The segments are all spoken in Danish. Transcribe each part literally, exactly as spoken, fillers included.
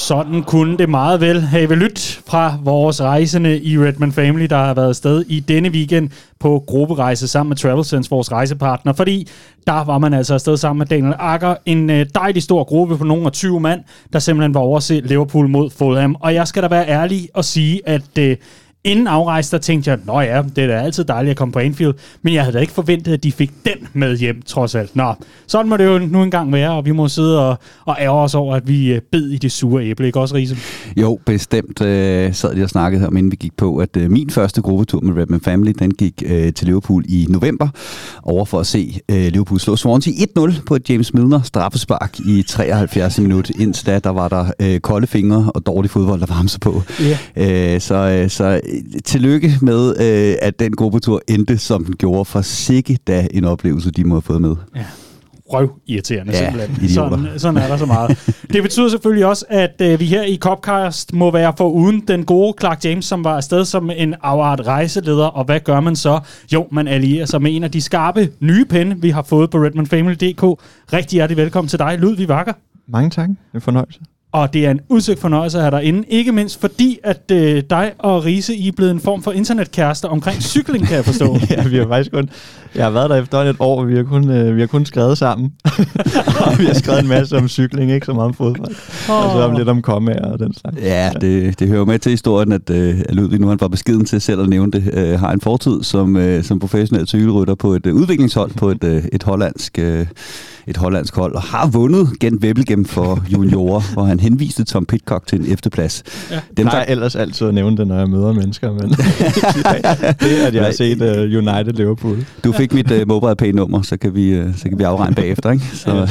sådan kunne det meget vel have lyttet fra vores rejsende i Redman Family, der har været afsted i denne weekend på grupperejse sammen med TravelSense, vores rejsepartner, fordi der var man altså afsted sammen med Daniel Agger, en dejlig stor gruppe på nogle af tyve mand, der simpelthen var over at se Liverpool mod Fulham. Og jeg skal da være ærlig og sige, at øh, inden afrejse, der tænkte jeg, nå ja, det er da altid dejligt at komme på Anfield, men jeg havde da ikke forventet, at de fik den med hjem, trods alt. Nå, sådan må det jo nu engang være, og vi må sidde og, og ærge os over, at vi øh, bed i det sure æble, ikke også, Riese? Jo, bestemt øh, sad jeg og snakkede om, inden vi gik på, at øh, min første gruppetur med Redman Family, den gik øh, til Liverpool i november, over for at se øh, Liverpool slå Swansea et nul på et James Milner straffespark i treoghalvfjerds minut. Indtil da, der var der øh, kolde fingre og dårlig fodbold, der varme sig på. Yeah. Øh, så, øh, så tillykke med, øh, at den gruppetur endte, som den gjorde, for sikke da en oplevelse, de må have fået med. Ja. Røv irriterende, ja, simpelthen. Sådan, sådan er der så meget. Det betyder selvfølgelig også, at øh, vi her i Copcast må være foruden den gode Clark James, som var afsted som en afart rejseleder. Og hvad gør man så? Jo, man allierer sig med en af de skarpe nye penne, vi har fået på redman family punktum d k. Rigtig hjertelig velkommen til dig, Ludvig Wacker. Mange tak. Det er en fornøjelse. Og det er en udsøgt fornøjelse at have dig inde. Ikke mindst fordi, at øh, dig og Riese, I er blevet en form for internetkærester omkring cykling, kan jeg forstå. Ja, vi har faktisk kun... Jeg har været der efter et år, og vi har kun, øh, vi har kun skrevet sammen. Og vi har skrevet en masse om cykling, ikke så meget om fodbold. Oh. Og så om lidt om kommaer og den slags. Ja, det, det hører med til historien, at, øh, at Ludvig, nu han var beskeden til selv at nævne det, øh, har en fortid som, øh, som professionel cykelrytter på et øh, udviklingshold på et, øh, et hollandsk... Øh, et hollandsk hold, og har vundet Gent Wevelgem for juniorer, hvor han henviste Tom Pidcock til en efterplads. Ja. Dem, der... Jeg ellers altid at nævne det, når jeg møder mennesker, men det er, at jeg har set uh, United Liverpool. Du fik mit uh, MobilePay-nummer, så kan vi, uh, så kan vi afregne bagefter, ikke? Så.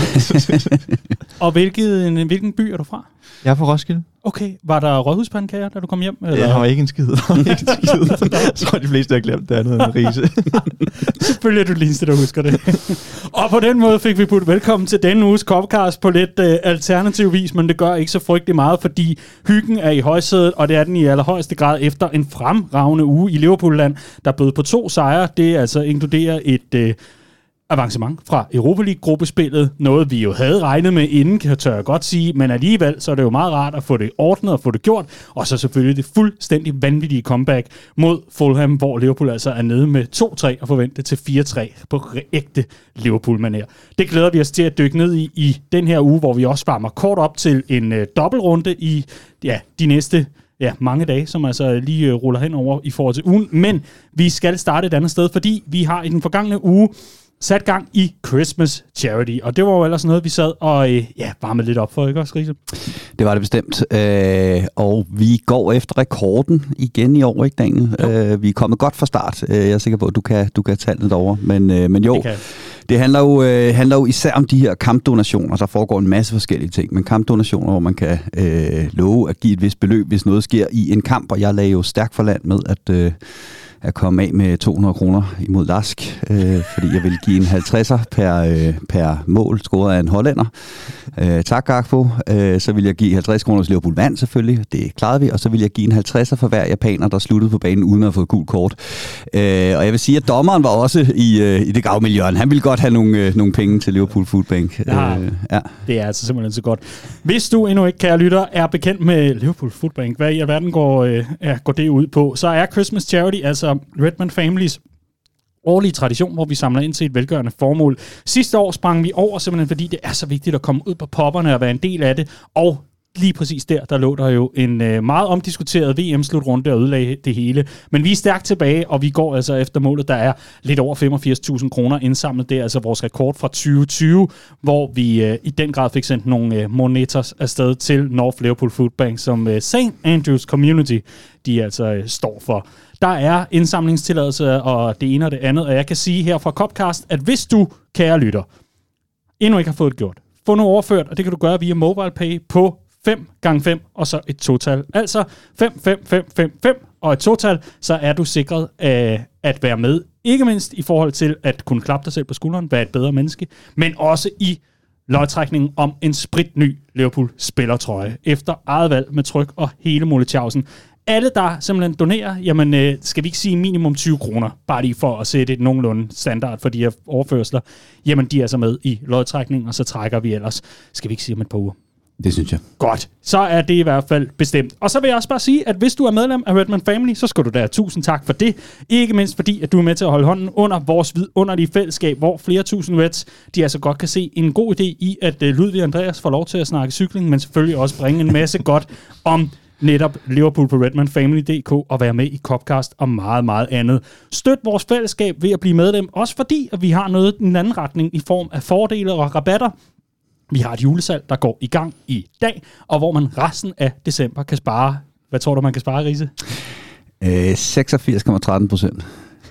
Og hvilket, hvilken by er du fra? Jeg er fra Roskilde. Okay, var der rådhuspandekager, da du kom hjem? Eller? Ja, der var ikke en skid. Der var ikke en skid. Jeg tror, de fleste har glemt det andet end Riese. Selvfølgelig er du den eneste, der husker det. Og på den måde fik vi budt velkommen til denne uges Copcast på lidt uh, alternativ vis, men det gør ikke så frygtelig meget, fordi hyggen er i højsædet, og det er den i allerhøjeste grad efter en fremragende uge i Liverpoolland, der bød på to sejre. Det altså inkluderer et... Uh, avancement fra Europa League-gruppespillet, noget vi jo havde regnet med inden, kan jeg godt sige, men alligevel så er det jo meget rart at få det ordnet og få det gjort, og så selvfølgelig det fuldstændig vanvittige comeback mod Fulham, hvor Liverpool altså er nede med to tre og forventet til fire tre på ægte Liverpool-manér. Det glæder vi os til at dykke ned i i den her uge, hvor vi også varmer kort op til en øh, dobbeltrunde i ja, de næste Ja, mange dage, som altså lige øh, ruller hen over i forhold til ugen, men vi skal starte et andet sted, fordi vi har i den forgangne uge sat gang i Christmas Charity, og det var jo ellers noget, vi sad og øh, ja, varmede lidt op for, ikke også, Riese? Det var det bestemt, øh, og vi går efter rekorden igen i år, ikke Daniel? Øh, vi er kommet godt fra start. Jeg er sikker på, at du kan, du kan tage det derovre, men, øh, men jo, det, det handler, jo, øh, handler jo især om de her kampdonationer. Der foregår en masse forskellige ting, men kampdonationer, hvor man kan øh, love at give et vist beløb, hvis noget sker i en kamp, og jeg lagde jo stærkt for land med, at... Øh, at komme af med to hundrede kroner imod Lask, øh, fordi jeg ville give en halvtredser per, øh, per mål, scoret af en hollænder. Øh, tak, Gakpo. Øh, så ville jeg give halvtreds kroner til Liverpool vand, selvfølgelig. Det klarede vi. Og så ville jeg give en halvtredser for hver japaner, der sluttede på banen uden at få et gult kort. Øh, og jeg vil sige, at dommeren var også i, øh, i det gavmiljø. Han ville godt have nogle, øh, nogle penge til Liverpool Foodbank. Ja, øh, ja. Det er altså simpelthen så godt. Hvis du endnu ikke, kære lytter, er bekendt med Liverpool Foodbank, hvad i alverden går, øh, ja, går det ud på, så er Christmas Charity altså Redman Families årlige tradition, hvor vi samler ind til et velgørende formål. Sidste år sprang vi over, simpelthen fordi det er så vigtigt at komme ud på popperne og være en del af det, og lige præcis der, der lå der jo en øh, meget omdiskuteret V M-slutrunde og ødelagde det hele. Men vi er stærkt tilbage, og vi går altså efter målet, der er lidt over femogfirs tusind kroner indsamlet. Det er altså vores rekord fra tyve tyve, hvor vi øh, i den grad fik sendt nogle øh, moneter afsted til North Liverpool Food Bank, som øh, Saint Andrews Community, de altså øh, står for. Der er indsamlingstilladelse og det ene og det andet, og jeg kan sige her fra Copcast, at hvis du, kære lytter, endnu ikke har fået det gjort, få nu overført, og det kan du gøre via MobilePay på fem gange fem og så et total. Altså fem fem fem fem fem og et total, så er du sikret af at være med. Ikke mindst i forhold til at kunne klappe dig selv på skulderen, være et bedre menneske, men også i lodtrækningen om en spritny Liverpool spillertrøje. Efter eget valg med tryk og hele muletjavsen. Alle, der simpelthen donerer, jamen øh, skal vi ikke sige minimum tyve kroner, bare lige for at sætte et nogenlunde standard for de her overførsler, jamen de er så med i lodtrækningen, og så trækker vi ellers, skal vi ikke sige om et par uger. Det synes jeg. Godt. Så er det i hvert fald bestemt. Og så vil jeg også bare sige, at hvis du er medlem af Redman Family, så skal du da tusind tak for det. Ikke mindst fordi, at du er med til at holde hånden under vores vidunderlige fællesskab, hvor flere tusind Reds, de altså godt kan se en god idé i, at Ludvig Andreas får lov til at snakke cykling, men selvfølgelig også bringe en masse godt om netop Liverpool på redman family punktum d k og være med i Copcast og meget, meget andet. Støt vores fællesskab ved at blive medlem, også fordi at vi har noget i den anden retning i form af fordele og rabatter. Vi har et julesalg, der går i gang i dag, og hvor man resten af december kan spare. Hvad tror du, man kan spare, Riese? Øh, seksogfirs komma tretten procent.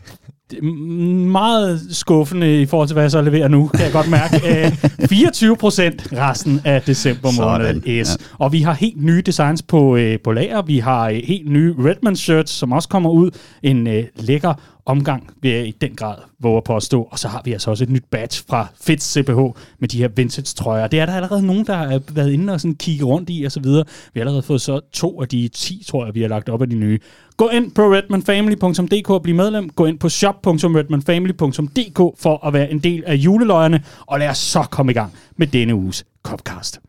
Meget skuffende i forhold til, hvad jeg så leverer nu, kan jeg godt mærke. fireogtyve procent resten af december måned. Yes. Ja. Og vi har helt nye designs på, på lager. Vi har helt nye Redman shirts, som også kommer ud. En uh, lækker omgang, vil jeg i den grad våge at påstå. Og så har vi altså også et nyt badge fra Fitz C P H med de her vintage-trøjer. Det er der allerede nogen, der har været inde og sådan kigge rundt i og så videre. Vi har allerede fået så to af de ti, tror jeg, vi har lagt op af de nye. Gå ind på redman family punktum d k og bliv medlem. Gå ind på shop punktum redman family punktum d k for at være en del af juleløjerne. Og lad os så komme i gang med denne uges Copcast.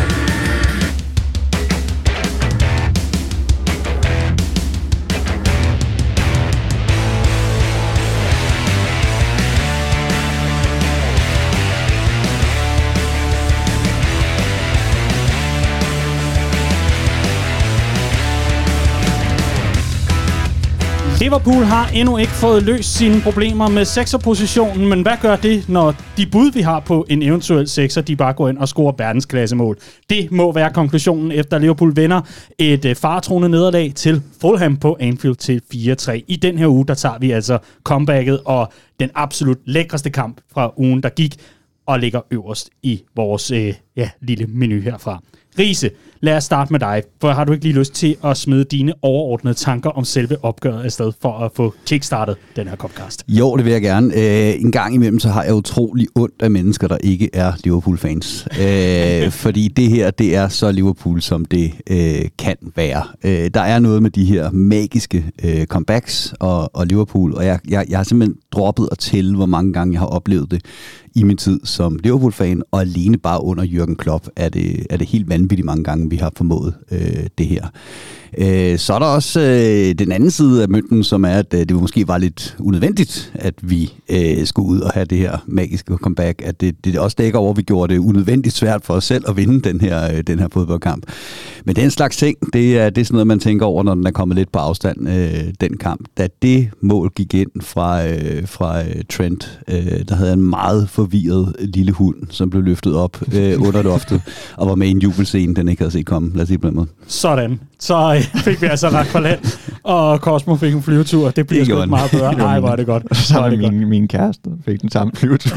Liverpool har endnu ikke fået løst sine problemer med sekserpositionen, men hvad gør det, når de bud, vi har på en eventuel sekser, de bare går ind og scorer verdensklassemål? Det må være konklusionen, efter Liverpool vinder et faretruende nederlag til Fulham på Anfield til fire tre. I den her uge, der tager vi altså comebacket og den absolut lækreste kamp fra ugen, der gik, og ligger øverst i vores øh, ja, lille menu herfra. Riese, lad os starte med dig, for har du ikke lige lyst til at smide dine overordnede tanker om selve opgøret afsted for at få kickstartet den her Copcast? Jo, det vil jeg gerne. Øh, en gang imellem, så har jeg utrolig ondt af mennesker, der ikke er Liverpool-fans. Øh, fordi det her, det er så Liverpool, som det øh, kan være. Øh, der er noget med de her magiske øh, comebacks og, og Liverpool, og jeg, jeg, jeg har simpelthen droppet at tælle, hvor mange gange jeg har oplevet det i min tid som Liverpool-fan, og alene bare under Jürgen Klopp er det, er det helt vanvittigt mange gange, vi har formået øh, det her. Øh, så er der også øh, den anden side af mønten, som er, at øh, det måske var lidt unødvendigt, at vi øh, skulle ud og have det her magiske comeback. At det, det også dækker over, at vi gjorde det unødvendigt svært for os selv at vinde den her, øh, den her fodboldkamp. Men den slags ting, det er, det er sådan noget, man tænker over, når den er kommet lidt på afstand, øh, den kamp. Da det mål gik ind fra, øh, fra øh, Trent, øh, der havde en meget forvirret lille hund, som blev løftet op øh, under loftet, og var med i en jubelscene, den ikke havde set komme. Lad os sige på den måde. Sådan. Så fik vi altså ret for land, og Cosmo fik en flyvetur. Det bliver sgu meget bedre. Nej, var det godt. Så var det min, godt. Min kæreste fik den samme flyvetur.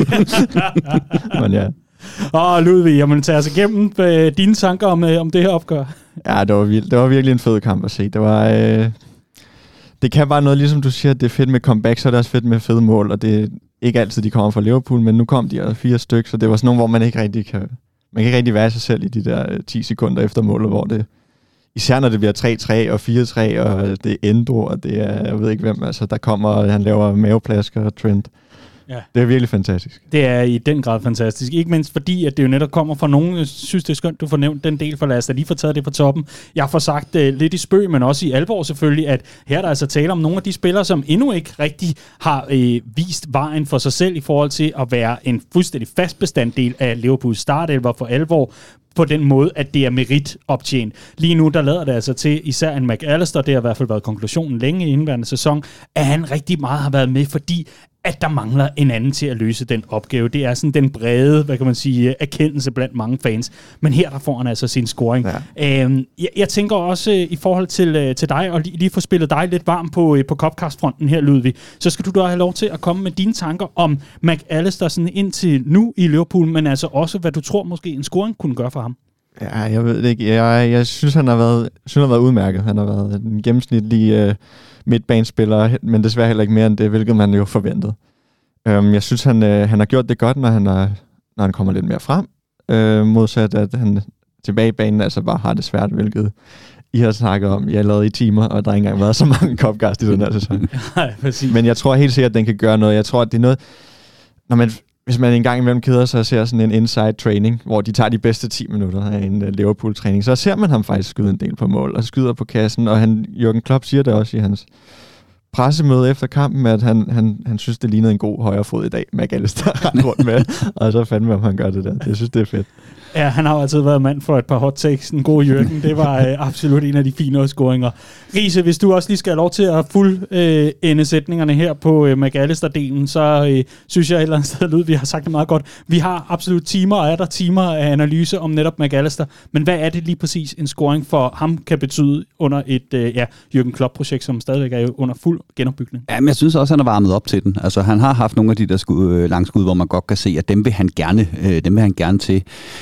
Men ja. Og Ludvig, jamen tage os igennem øh, dine tanker om, øh, om det her opgør. Ja, det var, vildt. Det var virkelig en fed kamp at se. Det var... Øh, det kan bare noget, ligesom du siger, det er fedt med comeback, så er det også fedt med fede mål, og det er ikke altid, de kommer fra Liverpool, men nu kom de altså fire stykker, så det var sådan nogle, hvor man ikke rigtig kan... Man kan ikke rigtig være sig selv i de der ti sekunder efter målet, hvor det... Især når det bliver tre tre og fire tre, og det er Endo, og det er, jeg ved ikke hvem, altså der kommer, han laver maveplasker og Trent. Ja. Det er virkelig fantastisk. Det er i den grad fantastisk. Ikke mindst fordi, at det jo netop kommer fra nogen. Jeg synes, det er skønt, du får nævnt den del, for lad os da lige få taget det på toppen. Jeg får sagt uh, lidt i spøg, men også i alvor selvfølgelig, at her er der altså tale om nogle af de spillere, som endnu ikke rigtig har øh, vist vejen for sig selv i forhold til at være en fuldstændig fast bestanddel af Liverpools startelver for alvor, på den måde, at det er merit optjent. Lige nu, der lader det altså til, især en McAllister, det har i hvert fald været konklusionen længe i indværende sæson, at han rigtig meget har været med, fordi at der mangler en anden til at løse den opgave. Det er sådan den brede, hvad kan man sige, erkendelse blandt mange fans. Men her, der får han altså sin scoring. Ja. Øhm, jeg, jeg tænker også øh, i forhold til, øh, til dig, og lige, lige få spillet dig lidt varm på, øh, på Copcast-fronten her, Ludvig, så skal du da have lov til at komme med dine tanker om McAllister sådan indtil nu i Liverpool, men altså også, hvad du tror måske en scoring kunne gøre for ham. Ja, jeg ved det ikke. Jeg, jeg synes, han har været, synes, han har været udmærket. Han har været en gennemsnitlig øh, midtbanespiller, men desværre heller ikke mere end det, hvilket man jo forventede. Um, jeg synes, han, øh, han har gjort det godt, når han, er, når han kommer lidt mere frem. Øh, modsat, at han tilbage i banen altså bare har det svært, hvilket I har snakket om, jeg har lavet i timer, og der har ikke engang været så mange Copcast i den her sæson. Nej, præcis. Men jeg tror helt sikkert, at den kan gøre noget. Jeg tror, at det er noget... Når man, hvis man engang imellem keder sig og ser sådan en inside training, hvor de tager de bedste ti minutter af en uh, Liverpool-træning, så ser man ham faktisk skyde en del på mål, og skyder på kassen, og han, Jürgen Klopp siger det også i hans pressemøde efter kampen, at han, han, han synes, det lignede en god højre fod i dag, McAllister rent rundt med, og så fandme, om han gør det der. Jeg synes, det er fedt. Ja, han har jo altid været mand for et par hot takes. En god Jürgen, det var øh, absolut en af de finere scoringer. Riese, hvis du også lige skal have lov til at fuldende øh, sætningerne her på øh, McAllister-delen, så øh, synes jeg et eller andet sted, Lyd, vi har sagt det meget godt. Vi har absolut timer, og er der timer af analyse om netop McAllister. Men hvad er det lige præcis, en scoring for ham kan betyde under et øh, ja, Jürgen Klopp-projekt, som stadigvæk er under fuld genopbygning? Jamen, jeg synes også, han har varmet op til den. Altså, han har haft nogle af de der skud, øh, langskud, hvor man godt kan se, at dem vil han gerne, øh, dem vil han gerne til.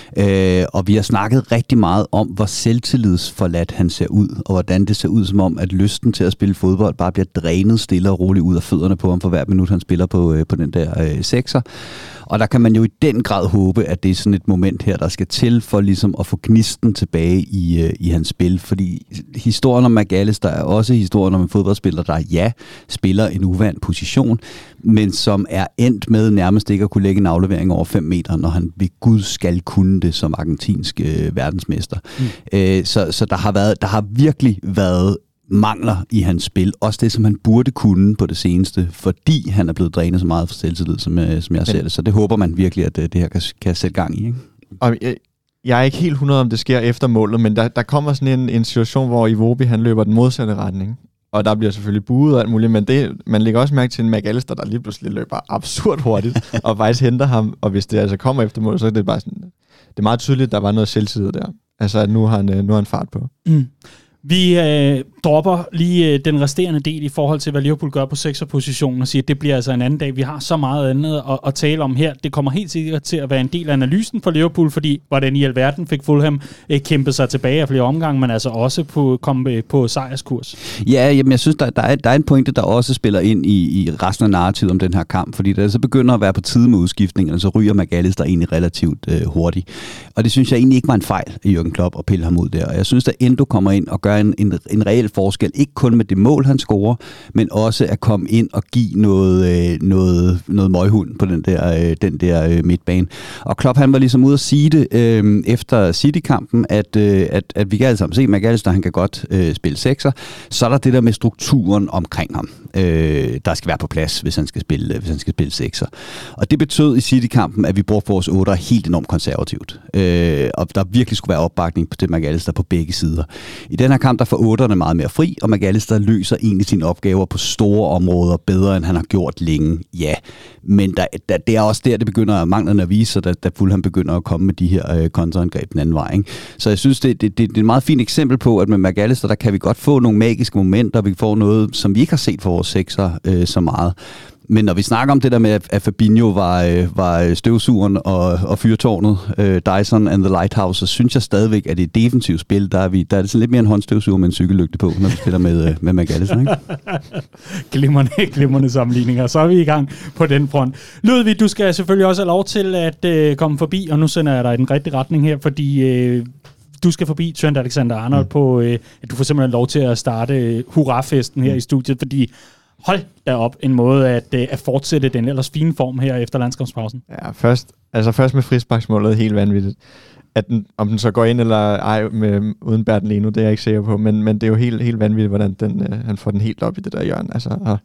Øh, og vi har snakket rigtig meget om, hvor selvtillidsforladt han ser ud, og hvordan det ser ud som om, at lysten til at spille fodbold bare bliver drænet stille og roligt ud af fødderne på ham for hver minut, han spiller på, øh, på den der øh, sekser. Og der kan man jo i den grad håbe, at det er sådan et moment her, der skal til for ligesom at få gnisten tilbage i, øh, i hans spil. Fordi historien om McAllister er også historien om en fodboldspiller, der ja, spiller en uvant position, men som er endt med nærmest ikke at kunne lægge en aflevering over fem meter, når han ved Gud skal kunne det som argentinsk øh, verdensmester. Mm. Øh, så så der, har været, der har virkelig været mangler i hans spil. Også det, som han burde kunne på det seneste, fordi han er blevet drænet så meget for selvtillid, som, øh, som jeg ser det. Så det håber man virkelig, at øh, det her kan, kan sætte gang i. Ikke? Og jeg, jeg er ikke helt hundrede om det sker efter målet, men der, der kommer sådan en, en situation, hvor Iwobi han løber den modsatte retning. Og der bliver selvfølgelig buet og alt muligt, men det, man lægger også mærke til en McAllister, der lige pludselig løber absurd hurtigt, og faktisk henter ham, og hvis det altså kommer efter mål, så er det bare sådan, det er meget tydeligt, at der var noget selvtillid der. Altså, at nu har han, nu har han fart på. Mm. Vi øh, dropper lige øh, den resterende del i forhold til, hvad Liverpool gør på sekserpositionen, og siger, at det bliver altså en anden dag. Vi har så meget andet at, at tale om her. Det kommer helt sikkert til at være en del af analysen for Liverpool, fordi hvordan i alverden fik Fulham øh, kæmpet sig tilbage af flere omgange, men altså også på, komme på sejrskurs. Ja, jamen, jeg synes, der, der, er, der er en pointe, der også spiller ind i, i resten af narrativet om den her kamp, fordi da det så begynder at være på tide med udskiftningerne, så ryger McAllister egentlig relativt øh, hurtigt. Og det synes jeg egentlig ikke var en fejl i Jürgen Klopp at pille ham ud der. Og jeg synes, at Endo kommer ind og gør En, en, en reel forskel, ikke kun med det mål, han scorer, men også at komme ind og give noget, øh, noget, noget møghund på den der, øh, den der øh, midtbane. Og Klopp, han var ligesom ude at sige det øh, efter City-kampen, at, øh, at, at vi kan alle sammen se, at McAllister, han kan godt øh, spille sekser. Så er der det der med strukturen omkring ham, øh, der skal være på plads, hvis han skal spille, hvis han skal spille sekser. Og det betød i City-kampen, at vi brugte vores otter helt enormt konservativt. Øh, og der virkelig skulle være opbakning til McAllister på begge sider. I den her kamp, der får otterne meget mere fri, og McAllister løser egentlig sine opgaver på store områder bedre, end han har gjort længe. Ja, men der, der, det er også der, det begynder at manglerne at vise sig, da, da Fulham begynder at komme med de her øh, kontraangreb den anden vej. Ikke? Så jeg synes, det, det, det, det er et meget fint eksempel på, at med McAllister, der kan vi godt få nogle magiske momenter, vi får noget, som vi ikke har set for vores sekser øh, så meget. Men når vi snakker om det der med, at Fabinho var, øh, var støvsugeren og, og fyrtårnet, øh, Dyson and the Lighthouse, så synes jeg stadigvæk, at i et defensivt spil, der er, vi, der er det sådan lidt mere en håndstøvsuger med en cykellygte på, når vi spiller med, øh, med McAllister. Ikke? Glimmerne, glimmerne sammenligninger. Så er vi i gang på den front. Ludvig, du skal selvfølgelig også have lov til at øh, komme forbi, og nu sender jeg dig i den rigtige retning her, fordi øh, du skal forbi Trent Alexander-Arnold mm. på, øh, at du får simpelthen lov til at starte øh, hurrafesten her mm. i studiet, fordi hold da op en måde at, at fortsætte den ellers fine form her efter landskampspausen. Ja, først, altså først med frisparksmålet helt vanvittigt. At den, om den så går ind eller ej med, uden Bertelino, det er jeg ikke sikker på, men, men det er jo helt, helt vanvittigt, hvordan den, øh, han får den helt op i det der hjørne. Altså, og,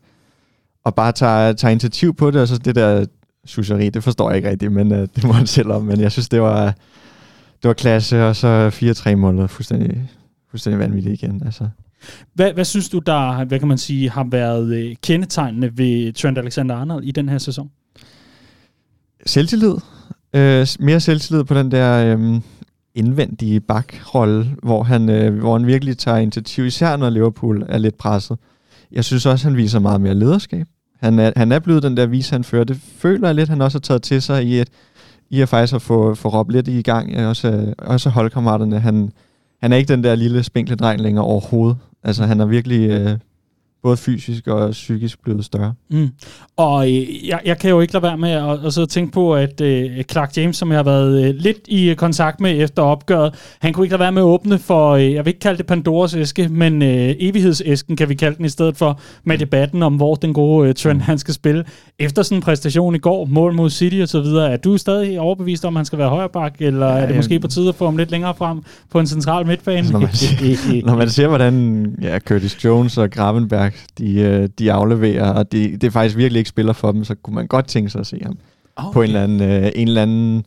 og bare tager, tager initiativ på det, og så det der suseri, det forstår jeg ikke rigtigt, men øh, det må han selv om. Men jeg synes, det var, det var klasse, og så fire tre målet fuldstændig, fuldstændig vanvittigt igen. Altså. Hvad, hvad synes du, der hvad kan man sige, har været øh, kendetegnende ved Trent Alexander-Arnold i den her sæson? Selvtillid. Øh, mere selvtillid på den der øh, indvendige bakrolle, hvor han, øh, hvor han virkelig tager initiativ, især når Liverpool er lidt presset. Jeg synes også, han viser meget mere lederskab. Han er, han er blevet den der vis, han fører. Det føler jeg lidt, han også har taget til sig i, et, i at faktisk at få, få Rob lidt i gang. Også, også holdkammeraterne. Han, han er ikke den der lille spinkle dreng længere overhovedet. Altså, han har virkelig, øh, både fysisk og psykisk blevet større. Mm. Og øh, jeg, jeg kan jo ikke lade være med at, at så tænke på, at øh, Clark James, som jeg har været øh, lidt i kontakt med efter opgøret, han kunne ikke lade være med at åbne for, øh, jeg vil ikke kalde det Pandoras æske, men øh, evighedsæsken kan vi kalde den i stedet for, med debatten om, hvor den gode øh, Trent han skal spille. Efter sådan en præstation i går, mål mod City og så videre, er du stadig overbevist om, at han skal være højre bak, eller ja, er det måske på tide at få ham lidt længere frem på en central midtbane? Altså, når, man ser, når man ser, hvordan ja, Curtis Jones og Gravenberg, de, de afleverer, og de, det faktisk virkelig ikke spiller for dem, så kunne man godt tænke sig at se ham okay. på en eller anden, øh, en eller anden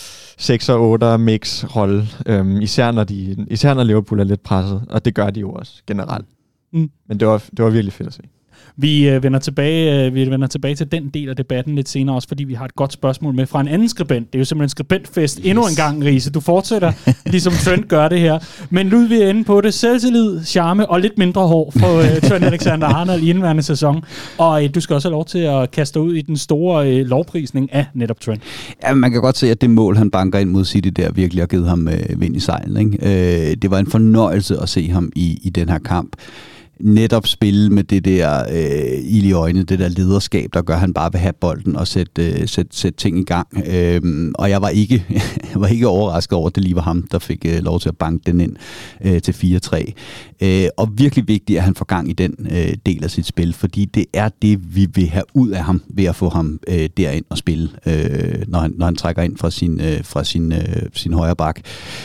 seks og otte mix rolle, øhm, især, når de, især når Liverpool er lidt presset, og det gør de jo også generelt. Mm. Men det var, det var virkelig fedt at se. Vi øh, vender tilbage, øh, vi vender tilbage til den del af debatten lidt senere, også fordi vi har et godt spørgsmål med fra en anden skribent. Det er jo simpelthen en skribentfest. Yes. Endnu en gang, Riese. Du fortsætter, ligesom Trent gør det her. Men nu er vi inde på det. Selvtillid, charme og lidt mindre hår for øh, Trent Alexander-Arnold i indværende sæson. Og øh, du skal også have lov til at kaste ud i den store øh, lovprisning af netop Trent. Ja, man kan godt se, at det mål, han banker ind mod City der, virkelig har givet ham øh, vind i sejlen. Ikke? Øh, det var en fornøjelse at se ham i, i den her kamp. Netop spille med det der øh, ild i øjnene, det der lederskab, der gør, at han bare vil have bolden og sætte, øh, sætte, sætte ting i gang. Øhm, og jeg var, ikke, jeg var ikke overrasket over, at det lige var ham, der fik øh, lov til at banke den ind øh, til fire tre. Øh, og virkelig vigtigt, at han får gang i den øh, del af sit spil, fordi det er det, vi vil have ud af ham, ved at få ham øh, derind og spille, øh, når, han, når han trækker ind fra sin, øh, fra sin, øh, sin højre bak.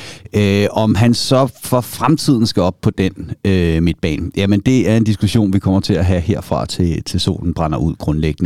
Øh, om han så for fremtiden skal op på den øh, midtbane, jamen det er en diskussion, vi kommer til at have herfra til, til solen brænder ud grundlæggende.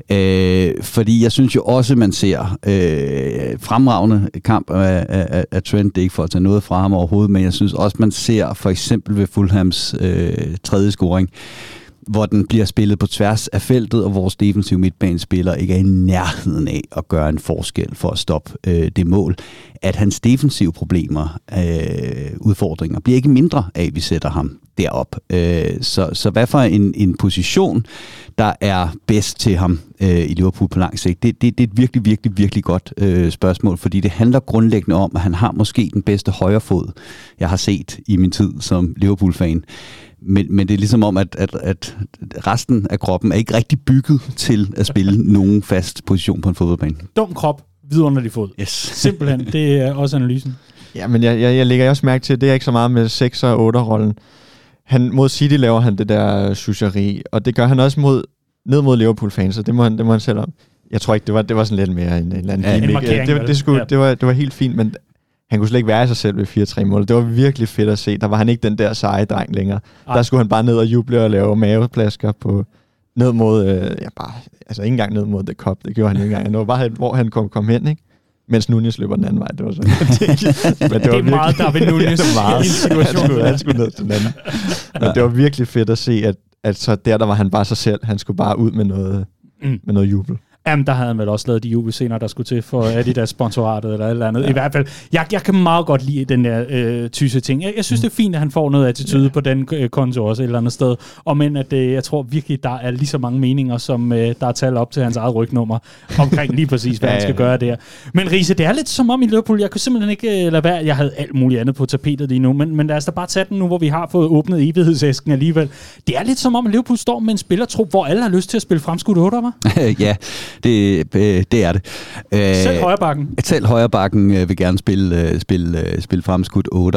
Øh, fordi jeg synes jo også, man ser øh, fremragende kamp af, af, af Trent, det er ikke for at tage noget fra ham overhovedet, men jeg synes også, man ser for eksempel ved Fulhams øh, tredje scoring, hvor den bliver spillet på tværs af feltet, og vores defensive midtbanespiller ikke er i nærheden af at gøre en forskel for at stoppe øh, det mål, at hans defensive problemer, øh, udfordringer, bliver ikke mindre af, at vi sætter ham derop. Øh, så, så hvad for en, en position, der er bedst til ham øh, i Liverpool på lang sigt, det, det, det er et virkelig, virkelig, virkelig godt øh, spørgsmål, fordi det handler grundlæggende om, at han har måske den bedste højre fod, jeg har set i min tid som Liverpool-fan. Men, men det er ligesom om, at, at, at resten af kroppen er ikke rigtig bygget til at spille nogen fast position på en fodboldbane. Dum krop, vidunderlig fod. Yes. Simpelthen, det er også analysen. Ja, men jeg, jeg, jeg lægger også mærke til, at det er ikke så meget med seks og otte rollen. Han, mod City laver han det der suseri, og det gør han også mod, ned mod Liverpool-fans, så det må han, det må han selv om. Jeg tror ikke, det var, det var sådan lidt mere en, en eller anden ja, en markering, det, det, det, skulle, ja. det, var, det var helt fint, men han kunne slet ikke være i sig selv ved fire tre mål. Det var virkelig fedt at se. Der var han ikke den der seje dreng længere. Ej. Der skulle han bare ned og juble og lave maveplasker på ned mod, øh, ja bare, altså ikke engang ned mod The Cup. Det gjorde han ikke engang. Det var bare, hvor han kom, kom hen, ikke? Mens Nunez løber den anden vej. Det var sådan. Men det, det er meget, der vil Nunez i en situation. Han skulle, han skulle ned til den anden. Men det var virkelig fedt at se, at, at så der, der var han bare sig selv. Han skulle bare ud med noget, mm. med noget jubel. Jamen, der havde han vel også lavet de jubelscener, der skulle til for Adidas-sponsoratet eller et eller andet. Ja. I hvert fald, jeg, jeg kan meget godt lide den der øh, tyse ting. Jeg, jeg synes, mm. det er fint, at han får noget attitude ja. på den øh, konto også et eller andet sted. Og men at øh, jeg tror virkelig, der er lige så mange meninger, som øh, der er talt op til hans eget rygnummer omkring lige præcis, hvad ja, han skal ja. gøre der. Men Riese, det er lidt som om i Liverpool, jeg kunne simpelthen ikke øh, lade være. Jeg havde alt muligt andet på tapetet lige nu, men, men lad os da bare tage den nu, hvor vi har fået åbnet evighedsæsken alligevel. Det er lidt som om, at Liverpool står med en spillertrup, hvor alle har lyst til at spille fremskudt otter, hva'? Ja, det det er det. Selv højrebakken? Selv højrebakken vil gerne spille, spille, spille fremskudt otter.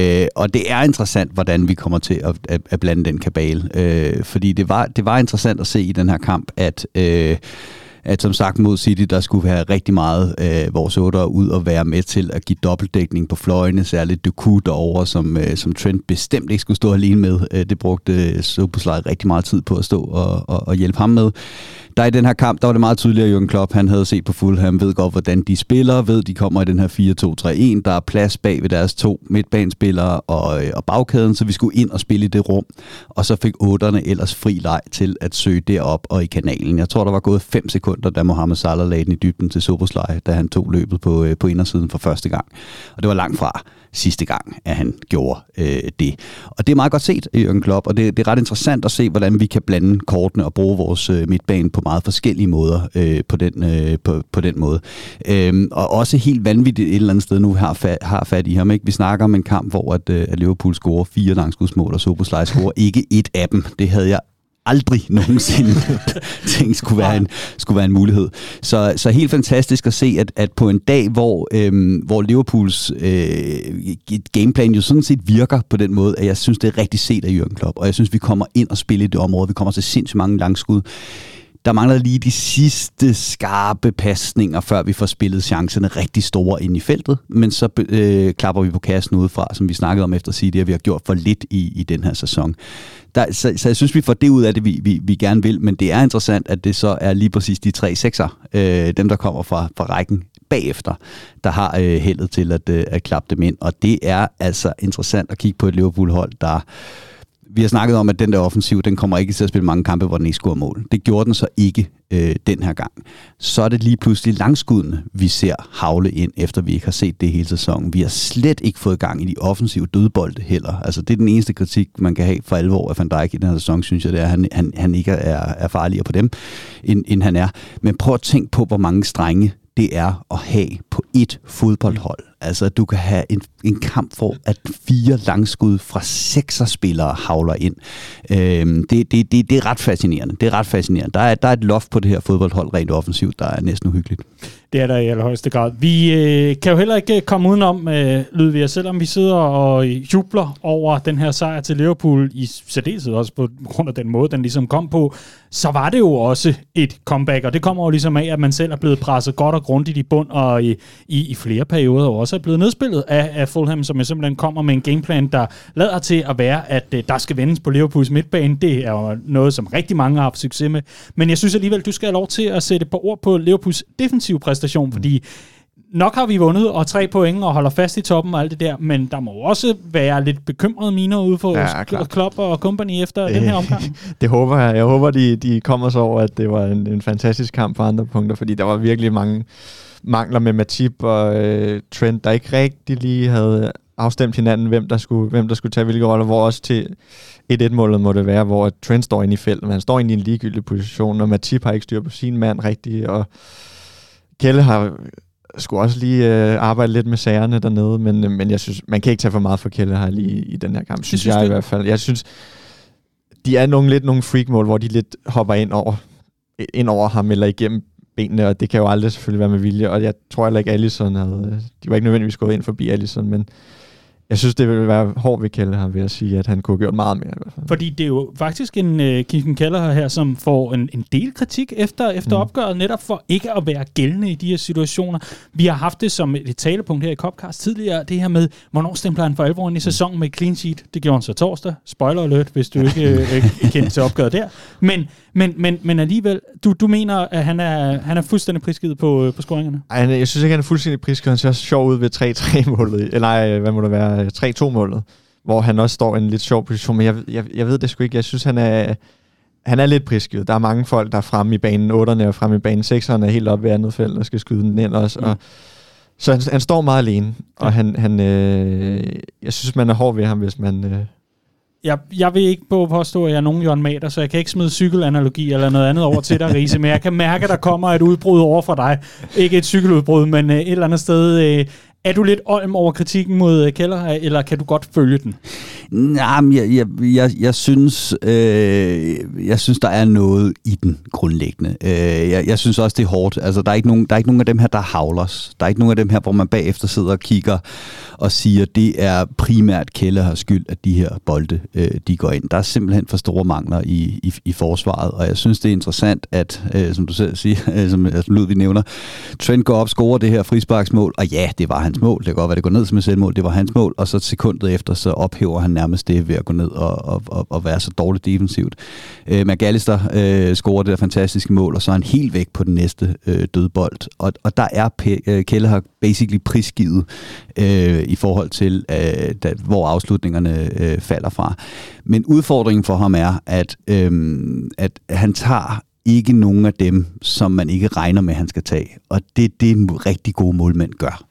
Og det er interessant, hvordan vi kommer til at, at blande den kabale. Fordi det var, det var interessant at se i den her kamp, at at som sagt mod City, der skulle være rigtig meget øh, vores otter ud og være med til at give dobbeltdækning på fløjene, særligt Doku derovre, som, øh, som Trent bestemt ikke skulle stå alene med. Øh, det brugte Szoboszlai rigtig meget tid på at stå og, og, og hjælpe ham med. Der i den her kamp, der var det meget tydeligt, at Jürgen Klopp, han havde set på Fulham, ved godt, hvordan de spiller, ved, de kommer i den her fire to tre en, der er plads bag ved deres to midtbanespillere og, og bagkæden, så vi skulle ind og spille i det rum, og så fik otterne ellers fri leg til at søge derop og i kanalen. Jeg tror, der var gået fem sekunder, da Mohamed Salah lagde den i dybden til Szoboszlai, da han tog løbet på, på indersiden for første gang. Og det var langt fra sidste gang, at han gjorde øh, det. Og det er meget godt set i Jürgen Klopp, og det, det er ret interessant at se, hvordan vi kan blande kortene og bruge vores øh, midtbane på meget forskellige måder øh, på, den, øh, på, på den måde. Øhm, og også helt vanvittigt et eller andet sted nu har fat, har fat i ham. Ikke? Vi snakker om en kamp, hvor at, øh, at Liverpool scorer fire langskudsmål, og Szoboszlai scorer ikke et af dem. Det havde jeg aldrig nogensinde tænkt skulle være en, skulle være en mulighed. Så, så helt fantastisk at se, at, at på en dag, hvor, øhm, hvor Liverpools øh, gameplan jo sådan set virker på den måde, at jeg synes, det er rigtig set af Jürgen Klopp, og jeg synes, vi kommer ind og spiller i det område. Vi kommer til sindssygt mange langskud. Der mangler lige de sidste skarpe pasninger, før vi får spillet chancerne rigtig store ind i feltet, men så øh, klapper vi på kassen udefra, som vi snakkede om efter City, at vi har gjort for lidt i, i den her sæson. Der, så, så jeg synes, vi får det ud af det, vi, vi, vi gerne vil, men det er interessant, at det så er lige præcis de tre sekser, øh, dem der kommer fra, fra rækken bagefter, der har øh, heldet til at, øh, at klappe dem ind, og det er altså interessant at kigge på et Liverpool-hold, der vi har snakket om, at den der offensiv, den kommer ikke til at spille mange kampe, hvor den ikke scorer mål. Det gjorde den så ikke øh, den her gang. Så er det lige pludselig langskuddene, vi ser havle ind, efter vi ikke har set det hele sæsonen. Vi har slet ikke fået gang i de offensive dødbolde heller. Altså, det er den eneste kritik, man kan have for alvor af Van Dijk i den her sæson, synes jeg, det er, at han, han, han ikke er, er farligere på dem, end, end han er. Men prøv at tænke på, hvor mange strenge det er at have på et fodboldhold. Altså, at du kan have en, en kamp, hvor at fire langskud fra sekserspillere havler ind. Øhm, det, det, det, det er ret fascinerende. Det er ret fascinerende. Der er, der er et loft på det her fodboldhold rent offensivt, der er næsten uhyggeligt. Det er der i allerhøjeste grad. Vi øh, kan jo heller ikke komme udenom, øh, Ludvig, selvom vi sidder og jubler over den her sejr til Liverpool, i særdeleshed også på grund af den måde, den ligesom kom på, så var det jo også et comeback, og det kommer jo ligesom af, at man selv er blevet presset godt og grundigt i bund, og i, i, i flere perioder også er blevet nedspillet af, af Fulham, som simpelthen kommer med en gameplan, der lader til at være, at øh, der skal vendes på Liverpools midtbane. Det er jo noget, som rigtig mange har haft succes med. Men jeg synes alligevel, du skal have lov til at sætte på ord på Liverpools defensive præstation, fordi nok har vi vundet og tre point og holder fast i toppen og alt det der, men der må også være lidt bekymrede miner ude for ja, Klopp og company efter øh, den her omgang. Det håber jeg. Jeg håber, de, de kommer så over, at det var en, en fantastisk kamp på andre punkter, fordi der var virkelig mange mangler med Matip og øh, Trent, der ikke rigtig lige havde afstemt hinanden, hvem der skulle, hvem der skulle tage hvilke roller, hvor også til et et-målet må det være, hvor Trent står inde i feltet, men han står inde i en ligegyldig position, og Matip har ikke styr på sin mand rigtigt, og Kelle har skulle også lige øh, arbejde lidt med sagerne dernede, men, men jeg synes, man kan ikke tage for meget for Kelle her lige i den her kamp, synes, synes jeg det? I hvert fald. Jeg synes, de er nogle, lidt nogle freak-mål, hvor de lidt hopper ind over, ind over ham, eller igennem benene, og det kan jo aldrig selvfølgelig være med vilje, og jeg tror heller ikke, Alisson havde, de var ikke nødvendigvis gået ind forbi Alisson, men jeg synes, det ville være hårdt ved Keller her, ved at sige, at han kunne have gjort meget mere i hvert fald. Fordi det er jo faktisk en uh, Kim Keller her, som får en, en del kritik efter, efter mm. opgøret, netop for ikke at være gældende i de her situationer. Vi har haft det som et talepunkt her i Copcast tidligere, det her med, hvornår stempler han for alvor ind i sæsonen med clean sheet. Det gjorde han så torsdag. Spoiler alert, hvis du ikke uh, kendte til opgøret der. Men, men, men, men alligevel, du, du mener, at han er, han er fuldstændig prisgivet på, uh, på scoringerne? Ej, jeg synes ikke, han er fuldstændig prisgivet. Han ser også sjov ud ved tre tre-målet. Eller hvad må det være? tre to-målet, hvor han også står i en lidt sjov position, men jeg, jeg, jeg ved det sgu ikke. Jeg synes, han er, han er lidt prisgivet. Der er mange folk, der er fremme i banen otterne og fremme i banen sekserne er helt oppe ved andet felt og skal skyde den ind også. Mm. Og, så han, han står meget alene, og ja. han, han øh, jeg synes, man er hård ved ham, hvis man... Øh, Jeg, jeg vil ikke på påstå, at jeg er nogen Jørgen Mader, så jeg kan ikke smide cykelanalogi eller noget andet over til dig, Riese, men jeg kan mærke, at der kommer et udbrud over for dig. Ikke et cykeludbrud, men et eller andet sted... Øh, Er du lidt olm over kritikken mod Keller, eller kan du godt følge den? Nej, men jeg, jeg, jeg, jeg, synes, øh, jeg synes, der er noget i den grundlæggende. Øh, jeg, jeg synes også, det er hårdt. Altså, der er ikke nogen, der er ikke nogen af dem her, der havlers. Der er ikke nogen af dem her, hvor man bagefter sidder og kigger og siger, at det er primært Kellers skyld, at de her bolde øh, de går ind. Der er simpelthen for store mangler i, i, i forsvaret, og jeg synes, det er interessant, at, øh, som du selv siger, øh, som, som Ludvig nævner, Trent går op, scorer det her frisparksmål, og ja, det var hans mål. Det kan godt være, det går ned som et selvmål. Det var hans mål, og så sekundet efter, så ophæver han nærmest det ved at gå ned og, og, og, og være så dårligt defensivt. Øh, McAllister øh, scorer det der fantastiske mål, og så er han helt væk på den næste øh, dødbold. Og, og der er P- Kelle har basically prisgivet øh, i forhold til, øh, da, hvor afslutningerne øh, falder fra. Men udfordringen for ham er, at, øh, at han tager ikke nogen af dem, som man ikke regner med, han skal tage. Og det er det, rigtig gode målmænd gør.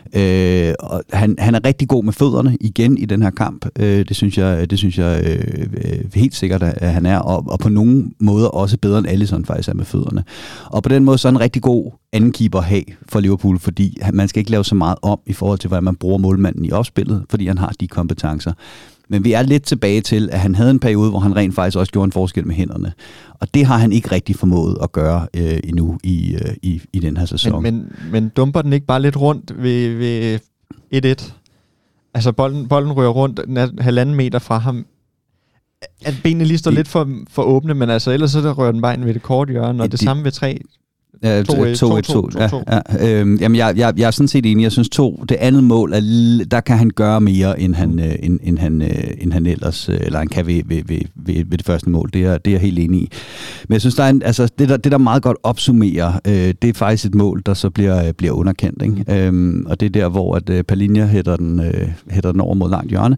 Øh, og han, han er rigtig god med fødderne igen i den her kamp. Øh, det synes jeg, det synes jeg øh, helt sikkert, at han er. Og, og på nogle måder også bedre end Alisson faktisk er med fødderne. Og på den måde så er han en rigtig god anden keeper at have for Liverpool, fordi man skal ikke lave så meget om i forhold til, hvordan man bruger målmanden i opspillet, fordi han har de kompetencer. Men vi er lidt tilbage til, at han havde en periode, hvor han rent faktisk også gjorde en forskel med hænderne. Og det har han ikke rigtig formået at gøre øh, endnu i, øh, i, i den her sæson. Men, men, men dumper den ikke bare lidt rundt ved, ved et et? Altså bolden, bolden rører rundt halvanden meter fra ham. At benene lige står det, lidt for, for åbne, men altså ellers så der rører den bare ind ved det korte hjørne, og det, det samme ved tre. Ja, to et to. Ja, ja. Øhm, jamen, jeg, jeg, jeg er sådan set enig. Jeg synes to, det andet mål, er, der kan han gøre mere, end han, øh, end, end han, øh, end han ellers, øh, eller han kan ved, ved, ved, ved, ved det første mål. Det er, det er jeg helt enig i. Men jeg synes, der er en, altså, det, der, det der meget godt opsummerer, øh, det er faktisk et mål, der så bliver, bliver underkendt. Ikke? Øhm, og det er der, hvor at, øh, Palhinha hætter den, øh, hætter den over mod langt hjørne.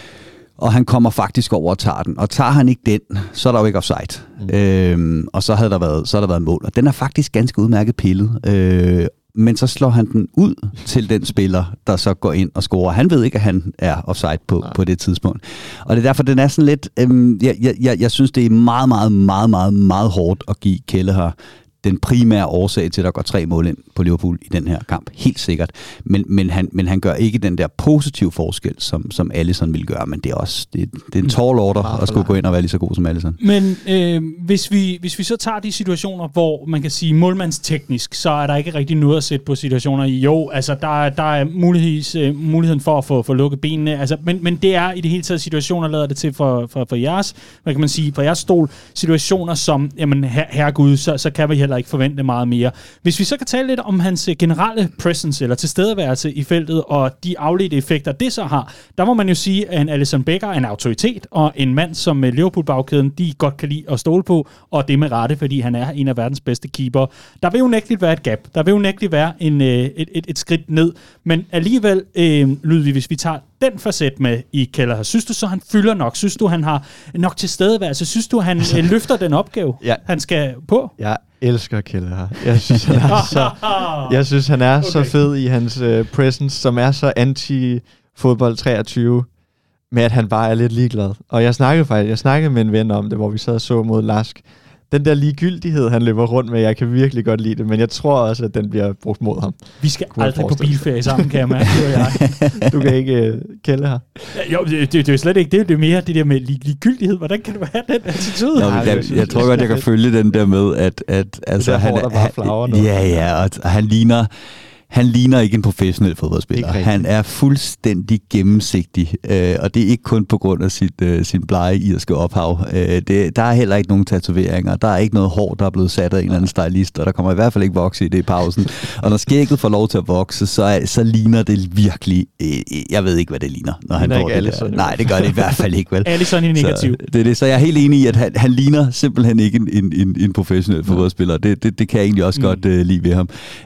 Og han kommer faktisk over og tager den. Og tager han ikke den, så er der jo ikke offside. Mm. Øhm, og så havde der været, så havde der været mål. Og den er faktisk ganske udmærket pillet. Øh, men så slår han den ud til den spiller, der så går ind og scorer. Han ved ikke, at han er offside på, på det tidspunkt. Og det er derfor, den er sådan lidt... Øhm, jeg, jeg, jeg synes, det er meget, meget, meget, meget, meget hårdt at give Kelleher den primære årsag til, at der går tre mål ind på Liverpool i den her kamp. Helt sikkert. Men, men, han, men han gør ikke den der positive forskel, som, som Alisson ville gøre. Men det er også det, det er en tall order at skulle gå ind og være lige så god som Alisson. Men øh, hvis, vi, hvis vi så tager de situationer, hvor man kan sige målmandsteknisk, så er der ikke rigtig noget at sætte på situationer i. Jo, altså der, der er muligheds, øh, muligheden for at få, få lukket benene. Altså, men, men det er i det hele taget situationer, lader det til for, for, for jeres, hvad kan man sige, for jeres stol, situationer som, jamen her, herregud, så, så kan vi heller ikke forvente meget mere. Hvis vi så kan tale lidt om hans generelle presence eller tilstedeværelse i feltet og de afledte effekter, det så har, der må man jo sige, at en Alisson Becker er en autoritet og en mand, som Liverpool-bagkæden, de godt kan lide at stole på, og det med rette, fordi han er en af verdens bedste keeper. Der vil jo nægteligt være et gap. Der vil jo nægteligt være en, et, et, et skridt ned. Men alligevel, øh, Ludvig, hvis vi tager den facet med i Kelleher, synes du så, han fylder nok? Synes du, han har nok tilstedeværelse? Synes du, han øh, løfter den opgave, ja. han skal på? Ja. Elsker Kelleher. Jeg synes, han er så, jeg synes, han er okay. så fed i hans uh, presence, som er så anti-fodbold treogtyve, med at han bare er lidt ligeglad. Og jeg snakkede faktisk, jeg snakkede med en ven om det, hvor vi sad og så mod Lask. Den der ligegyldighed, han løber rundt med, jeg kan virkelig godt lide det, men jeg tror også, at den bliver brugt mod ham. Vi skal aldrig på bilferie sammen, kan jeg mærke, du og jeg. Du kan ikke uh, Kelleher. Ja, jo, det, det, det er jo slet ikke det. Det er mere det der med lig- ligegyldighed. Hvordan kan du have den attitude? Nå, jeg, jeg, jeg tror godt, jeg kan følge den der med, at... at altså, det der han, hår, der bare flager noget. Ja, ja, og han ligner... Han ligner ikke en professionel fodboldspiller. Han er fuldstændig gennemsigtig, øh, og det er ikke kun på grund af sit, øh, sin blege irske ophav. Øh, det, der er heller ikke nogen tatoveringer. Der er ikke noget hår, der er blevet sat af en eller anden stylist, og der kommer i hvert fald ikke vokse i det i pausen. Og når skægget får lov til at vokse, så, så ligner det virkelig... Øh, jeg ved ikke, hvad det ligner, når han får det der. Nej, det gør det i hvert fald ikke, vel? Alisson i negativ. Så, det er det. Så jeg er helt enig i, at han, han ligner simpelthen ikke en, en, en, en professionel fodboldspiller. Det, det, det kan jeg egentlig også mm. godt øh, lide ved ham.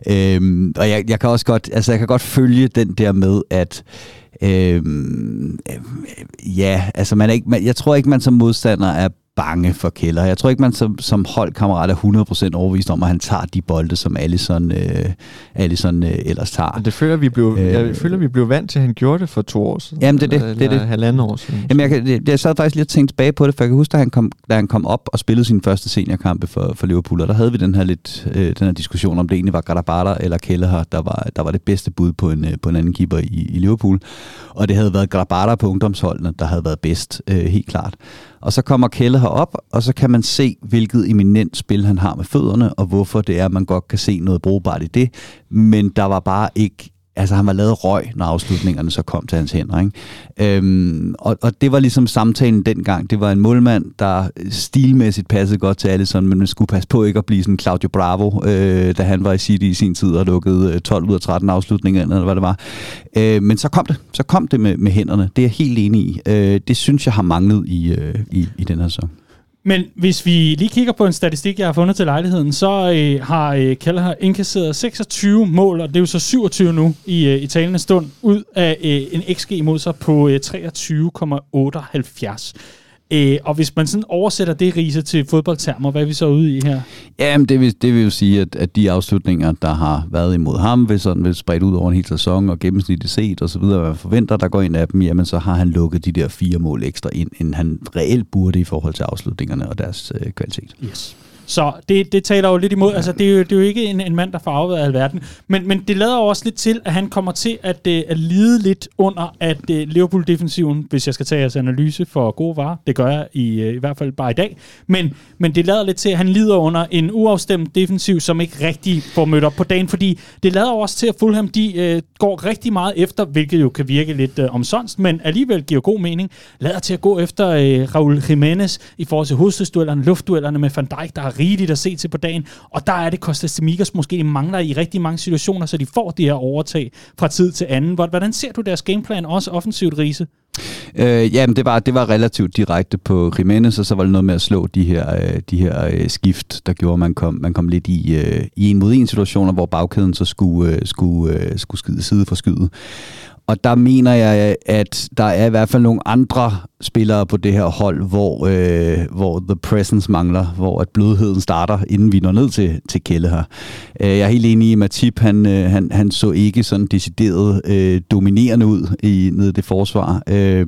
Øh, og jeg, jeg Jeg kan også godt, altså jeg kan godt følge den der med, at øhm, øh, ja, altså man er ikke, man, jeg tror ikke, man som modstander er bange for Kelleher. Jeg tror ikke, man som, som holdkammerat er hundrede procent overbevist om, at han tager de bolde, som Alisson, øh, Alisson øh, ellers tager. Det føler vi blev, øh, jeg føler, vi blev vant til, at han gjorde det for to år siden. Jamen, det er det. Eller, det, er det. halvanden år siden. Jamen, jeg, jeg, jeg sad faktisk lige og tænkte tilbage på det, for jeg kan huske, da han kom, da han kom op og spillede sin første seniorkampe for, for Liverpool, og der havde vi den her, lidt, øh, den her diskussion, om det egentlig var Grabara eller Kelleher, der var, der var det bedste bud på en, på en anden keeper i, i Liverpool. Og det havde været Grabara på ungdomsholdene, der havde været bedst, øh, helt klart. Og så kommer Kelleher op, og så kan man se, hvilket eminent spil han har med fødderne, og hvorfor det er, at man godt kan se noget brugbart i det. Men der var bare ikke... Altså, han var lavet røg, når afslutningerne så kom til hans hænder, ikke? Øhm, og, og det var ligesom samtalen dengang. Det var en målmand, der stilmæssigt passede godt til Alisson, men man skulle passe på ikke at blive sådan Claudio Bravo, øh, da han var i City i sin tid og lukkede tolv ud af tretten afslutninger, eller hvad det var. Øh, men så kom det. Så kom det med, med hænderne. Det er jeg helt enig i. Øh, det synes jeg har manglet i, øh, i, i den her sæson. Men hvis vi lige kigger på en statistik, jeg har fundet til lejligheden, så øh, har øh, Kelleher indkasseret seksogtyve mål, og det er jo så syvogtyve nu i, øh, i talende stund, ud af øh, en X G mod sig på øh, treogtyve komma otteoghalvfjerds. Øh, og hvis man sådan oversætter det, Riese, til fodboldtermer, hvad er vi så ude i her? Jamen, det vil, det vil jo sige, at, at de afslutninger, der har været imod ham, hvis sådan vil spredt ud over en hel sæson og gennemsnitligt set og så videre, hvad man forventer, der går ind af dem, jamen så har han lukket de der fire mål ekstra ind, end han reelt burde i forhold til afslutningerne og deres øh, kvalitet. Yes. Så det, det taler jo lidt imod. Altså, det er jo, det er jo ikke en, en mand, der får afværet af alverden. Men, men det lader jo også lidt til, at han kommer til at, at lide lidt under, at Liverpool-defensiven, hvis jeg skal tage jeres analyse for gode varer, det gør jeg i, i hvert fald bare i dag, men, men det lader lidt til, at han lider under en uafstemt defensiv, som ikke rigtig får mødt op på dagen, fordi det lader også til, at Fulham, de øh, går rigtig meget efter, hvilket jo kan virke lidt øh, omsonst, men alligevel giver god mening, lader til at gå efter øh, Raul Jimenez i forhold til hovedstødsduellerne, luftduellerne med Van Dijk, der er rigeligt at se til på dagen, og der er det Kostas Tsimikas måske mangler i rigtig mange situationer, så de får det her overtag fra tid til anden. Hvordan ser du deres gameplan også offensivt, Riise? Øh, jamen, det var, det var relativt direkte på Jimenez, og så var det noget med at slå de her, øh, de her øh, skift, der gjorde, at man kom, man kom lidt i, øh, i en mod en situationer, hvor bagkæden så skulle, øh, skulle, øh, skulle skide side for skyde. Og der mener jeg, at der er i hvert fald nogle andre spillere på det her hold, hvor, øh, hvor the presence mangler, hvor at blødheden starter, inden vi når ned til, til Kelle her. Jeg er helt enig i, at Matip, han, han, han så ikke sådan decideret øh, dominerende ud i nede i det forsvar. Øh,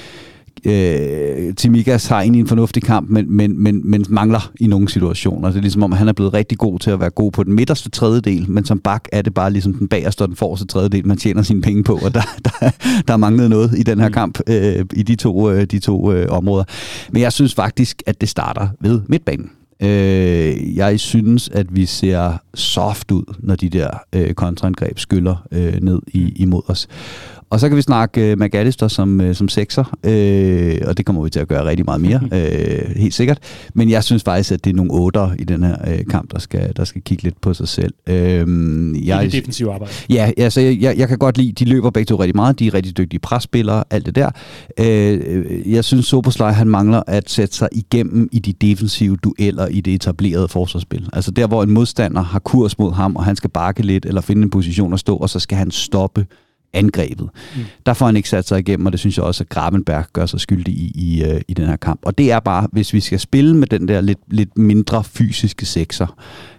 Øh, Tsimikas har egentlig en fornuftig kamp, men, men, men, men mangler i nogle situationer. Det er ligesom om, han er blevet rigtig god til at være god på den midterste tredjedel, men som bak er det bare ligesom den bagerste og den forreste tredjedel, man tjener sine penge på, og der, der, der er manglet noget i den her kamp øh, i de to, øh, de to øh, områder. Men jeg synes faktisk, at det starter ved midtbanen. Øh, jeg synes, at vi ser soft ud, når de der øh, kontraangreb skyller øh, ned i, imod os. Og så kan vi snakke uh, McAllister som, uh, som sekser, øh, og det kommer vi til at gøre rigtig meget mere, øh, helt sikkert. Men jeg synes faktisk, at det er nogle otter i den her øh, kamp, der skal, der skal kigge lidt på sig selv. Øh, jeg, I det defensive arbejde. Ja, altså, jeg, jeg kan godt lide, de løber begge to rigtig meget, de er rigtig dygtige presspillere, alt det der. Øh, jeg synes, Szoboszlai, han mangler at sætte sig igennem i de defensive dueller i det etablerede forsvarsspil. Altså der, hvor en modstander har kurs mod ham, og han skal bakke lidt, eller finde en position at stå, og så skal han stoppe angrebet. Mm. Der får han ikke sat sig igennem, og det synes jeg også, at Gravenberg gør sig skyldig i, i, i den her kamp. Og det er bare, hvis vi skal spille med den der lidt, lidt mindre fysiske sekser,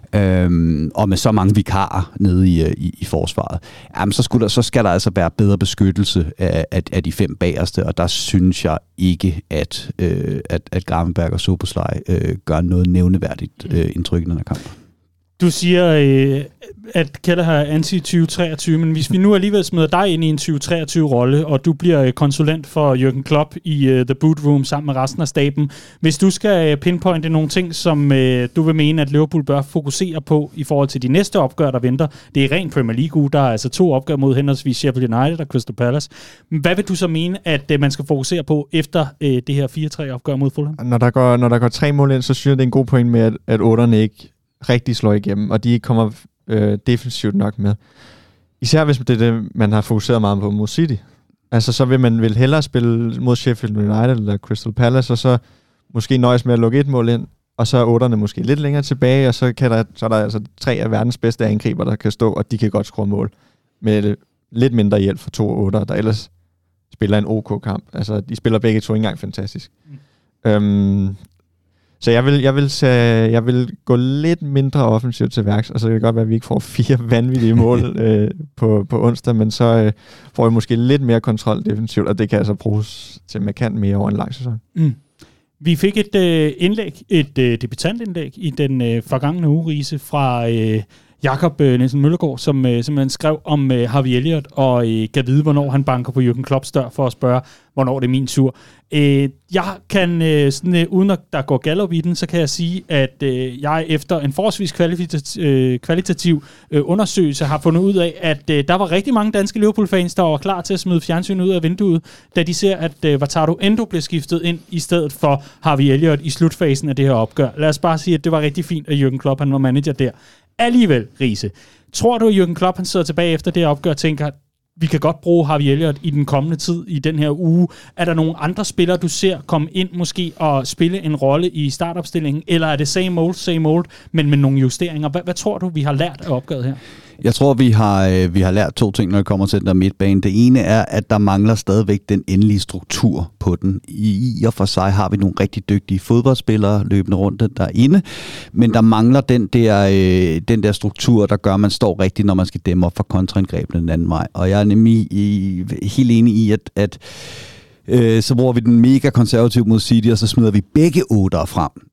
øhm, og med så mange vikarer nede i, i, i forsvaret, jamen, så, skulle der, så skal der altså være bedre beskyttelse af, af, af de fem bagerste, og der synes jeg ikke, at, øh, at, at Gravenberg og Szoboszlai øh, gør noget nævneværdigt øh, indtryk i den her kamp. Du siger, øh, at Kelle har anti tyve treogtyve, men hvis vi nu alligevel smider dig ind i en tyve treogtyve-rolle, og du bliver konsulent for Jürgen Klopp i uh, The Boot Room sammen med resten af staben, hvis du skal pinpointe nogle ting, som øh, du vil mene, at Liverpool bør fokusere på i forhold til de næste opgør, der venter. Det er rent Premier League-uge, der er altså to opgør mod henholdsvis Sheffield United og Crystal Palace. Hvad vil du så mene, at øh, man skal fokusere på efter øh, det her fire tre opgør mod Fulham? Når der går, når der går tre mål ind, så synes jeg, det er en god point med, at, at otterne ikke rigtig slår igennem, og de ikke kommer øh, defensivt nok med. Især hvis det er det, man har fokuseret meget på mod City. Altså, så vil man vel hellere spille mod Sheffield United eller Crystal Palace, og så måske nøjes med at lukke et mål ind, og så er otterne måske lidt længere tilbage, og så, kan der, så er der altså tre af verdens bedste angriber, der kan stå, og de kan godt score mål. Med lidt mindre hjælp fra to otter, der ellers spiller en OK kamp. Altså, de spiller begge to ikke engang fantastisk. Mm. Øhm, Så jeg vil, jeg, vil se, jeg vil gå lidt mindre offensivt til værks, og så kan det godt være, at vi ikke får fire vanvittige mål øh, på, på onsdag, men så øh, får vi måske lidt mere kontrol defensivt, og det kan altså bruges til markant mere over en lang sæson. Mm. Vi fik et øh, indlæg, et øh, debutantindlæg i den øh, forgangne uge, Riise, fra øh, Jakob øh, Nielsen Møllegaard, som øh, simpelthen skrev om øh, Harvey Elliott og øh, kan vide, hvornår han banker på Jürgen Klopps dør for at spørge, hvornår det er min tur. Øh, jeg kan, øh, sådan, øh, uden at der går galop i den, så kan jeg sige, at øh, jeg efter en forholdsvis kvalitativ, øh, kvalitativ øh, undersøgelse har fundet ud af, at øh, der var rigtig mange danske Liverpool-fans, der var klar til at smide fjernsynet ud af vinduet, da de ser, at øh, Wataru Endo blev skiftet ind i stedet for Harvey Elliott i slutfasen af det her opgør. Lad os bare sige, at det var rigtig fint, at Jürgen Klopp han var manager der. Alligevel, Riise, tror du, at Jürgen Klopp han sidder tilbage efter det her opgør og tænker, vi kan godt bruge Harvey Elliott i den kommende tid, i den her uge? Er der nogle andre spillere, du ser komme ind måske og spille en rolle i startopstillingen, eller er det same old, same old, men med nogle justeringer? Hvad, hvad tror du, vi har lært af opgøret her? Jeg tror, vi har, vi har lært to ting, når det kommer til den der midtbane. Det ene er, at der mangler stadigvæk den endelige struktur på den. I og for sig har vi nogle rigtig dygtige fodboldspillere løbende rundt derinde, men der mangler den der, den der struktur, der gør, at man står rigtigt, når man skal dæmme op for kontraangrebene den anden vej. Og jeg er nemlig helt enig i, at, at så bruger vi den mega konservativ mod City, og så smider vi begge otter frem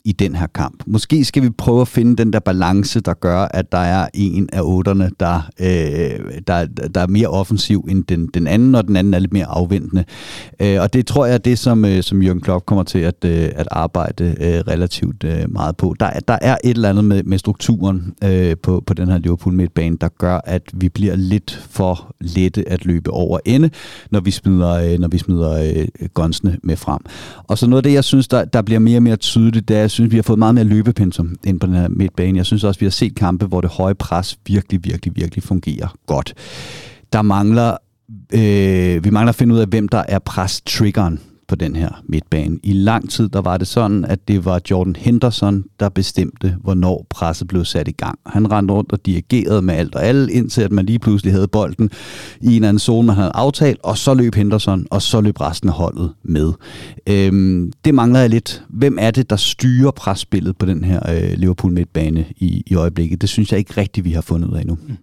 i den her kamp. Måske skal vi prøve at finde den der balance, der gør, at der er en af otterne, der, øh, der, der er mere offensiv end den, den anden, og den anden er lidt mere afventende. Øh, og det tror jeg er det, som, øh, som Jürgen Klopp kommer til at, øh, at arbejde øh, relativt øh, meget på. Der, der er et eller andet med, med strukturen øh, på, på den her Liverpool midtbane, der gør, at vi bliver lidt for lette at løbe over ende, når vi smider, øh, når vi smider øh, gunsene med frem. Og så noget af det, jeg synes, der, der bliver mere og mere tydeligt, det er, jeg synes, vi har fået meget mere løbepensum ind på den her midtbane. Jeg synes også, vi har set kampe, hvor det høje pres virkelig, virkelig, virkelig fungerer godt. Der mangler, øh, vi mangler at finde ud af, hvem der er pres-triggeren på den her midtbane. I lang tid, der var det sådan, at det var Jordan Henderson, der bestemte, hvornår presset blev sat i gang. Han rendte rundt og dirigerede med alt og alle, indtil at man lige pludselig havde bolden i en eller anden zone, man havde aftalt, og så løb Henderson, og så løb resten af holdet med. Øhm, det mangler jeg lidt. Hvem er det, der styrer presspillet på den her øh, Liverpool midtbane i, i øjeblikket? Det synes jeg ikke rigtigt, vi har fundet ud af endnu. Mm.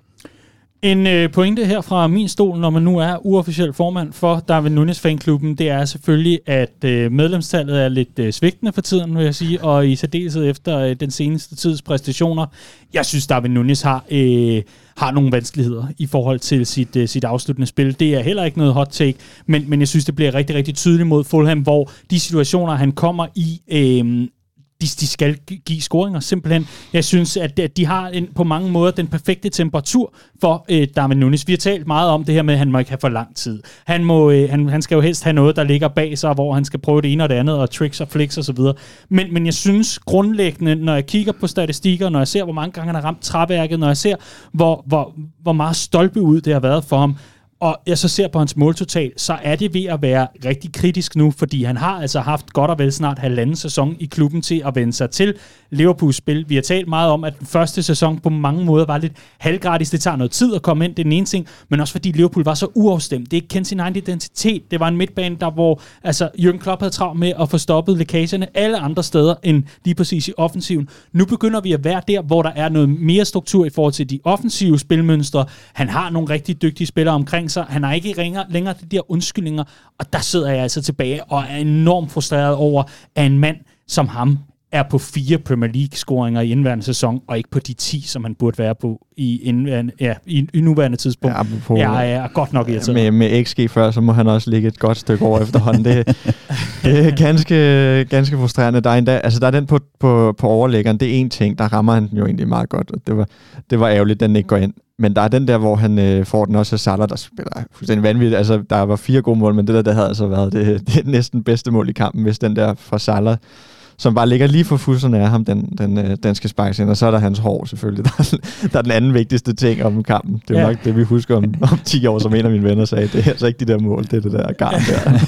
En øh, pointe her fra min stol, når man nu er uofficiel formand for Darwin Núñez fanklubben, det er selvfølgelig, at øh, medlemstallet er lidt øh, svigtende for tiden, vil jeg sige, og i særdeleshed efter øh, den seneste tids præstationer. Jeg synes, Darwin Núñez har, øh, har nogle vanskeligheder i forhold til sit, øh, sit afsluttende spil. Det er heller ikke noget hot take, men, men jeg synes, det bliver rigtig, rigtig tydeligt mod Fulham, hvor de situationer, han kommer i, øh, De, de skal give scoringer, simpelthen. Jeg synes, at de har en, på mange måder den perfekte temperatur for øh, Darwin Núñez. Vi har talt meget om det her med, at han må ikke have for lang tid. Han, må, øh, han, han skal jo helst have noget, der ligger bag sig, hvor han skal prøve det ene og det andet, og tricks og flicks og så videre. Men, men jeg synes grundlæggende, når jeg kigger på statistikker, når jeg ser, hvor mange gange han har ramt træværket, når jeg ser, hvor, hvor, hvor meget stolpe ud det har været for ham, og jeg så ser på hans måltotal, så er det ved at være rigtig kritisk nu, fordi han har altså haft godt og vel snart halvanden sæson i klubben til at vende sig til Liverpools spil. Vi har talt meget om, at den første sæson på mange måder var lidt halvgratis. Det tager noget tid at komme ind, det er den ene ting, men også fordi Liverpool var så uafstemt. Det er ikke kendt sin egen identitet. Det var en midtbane, der hvor altså, Jürgen Klopp havde travlt med at få stoppet lækagerne alle andre steder end lige præcis i offensiven. Nu begynder vi at være der, hvor der er noget mere struktur i forhold til de offensive spilmønstre. Han har nogle rigtig dygtige spillere omkring sig. Han har ikke længere, længere de der undskyldninger, og der sidder jeg altså tilbage og er enormt frustreret over, at en mand som ham er på fire Premier League-scoringer i indværende sæson, og ikke på de ti, som han burde være på i, indværende, ja, i, i nuværende tidspunkt. Ja, jeg er godt nok irriteret. Med, med X G før, så må han også ligge et godt stykke over efterhånden. Det, det er ganske, ganske frustrerende. Der er, endda, altså der er den på, på, på overlæggeren, det er en ting, der rammer han den jo egentlig meget godt, og det var, det var ærgerligt, at den ikke går ind. Men der er den der, hvor han øh, får den også af Salah, der spiller fuldstændig vanvittigt. Altså, der var fire gode mål, men det der, der havde altså været det, det næsten bedste mål i kampen, hvis den der fra Salah, som bare ligger lige for fusserne af ham, den, den, øh, den skal sparkes ind, og så er der hans hår selvfølgelig. Der er, der er den anden vigtigste ting om kampen. Det er ja. nok det, vi husker om, om ti år, som en af mine venner sagde. Det er altså ikke de der mål, det er det der garn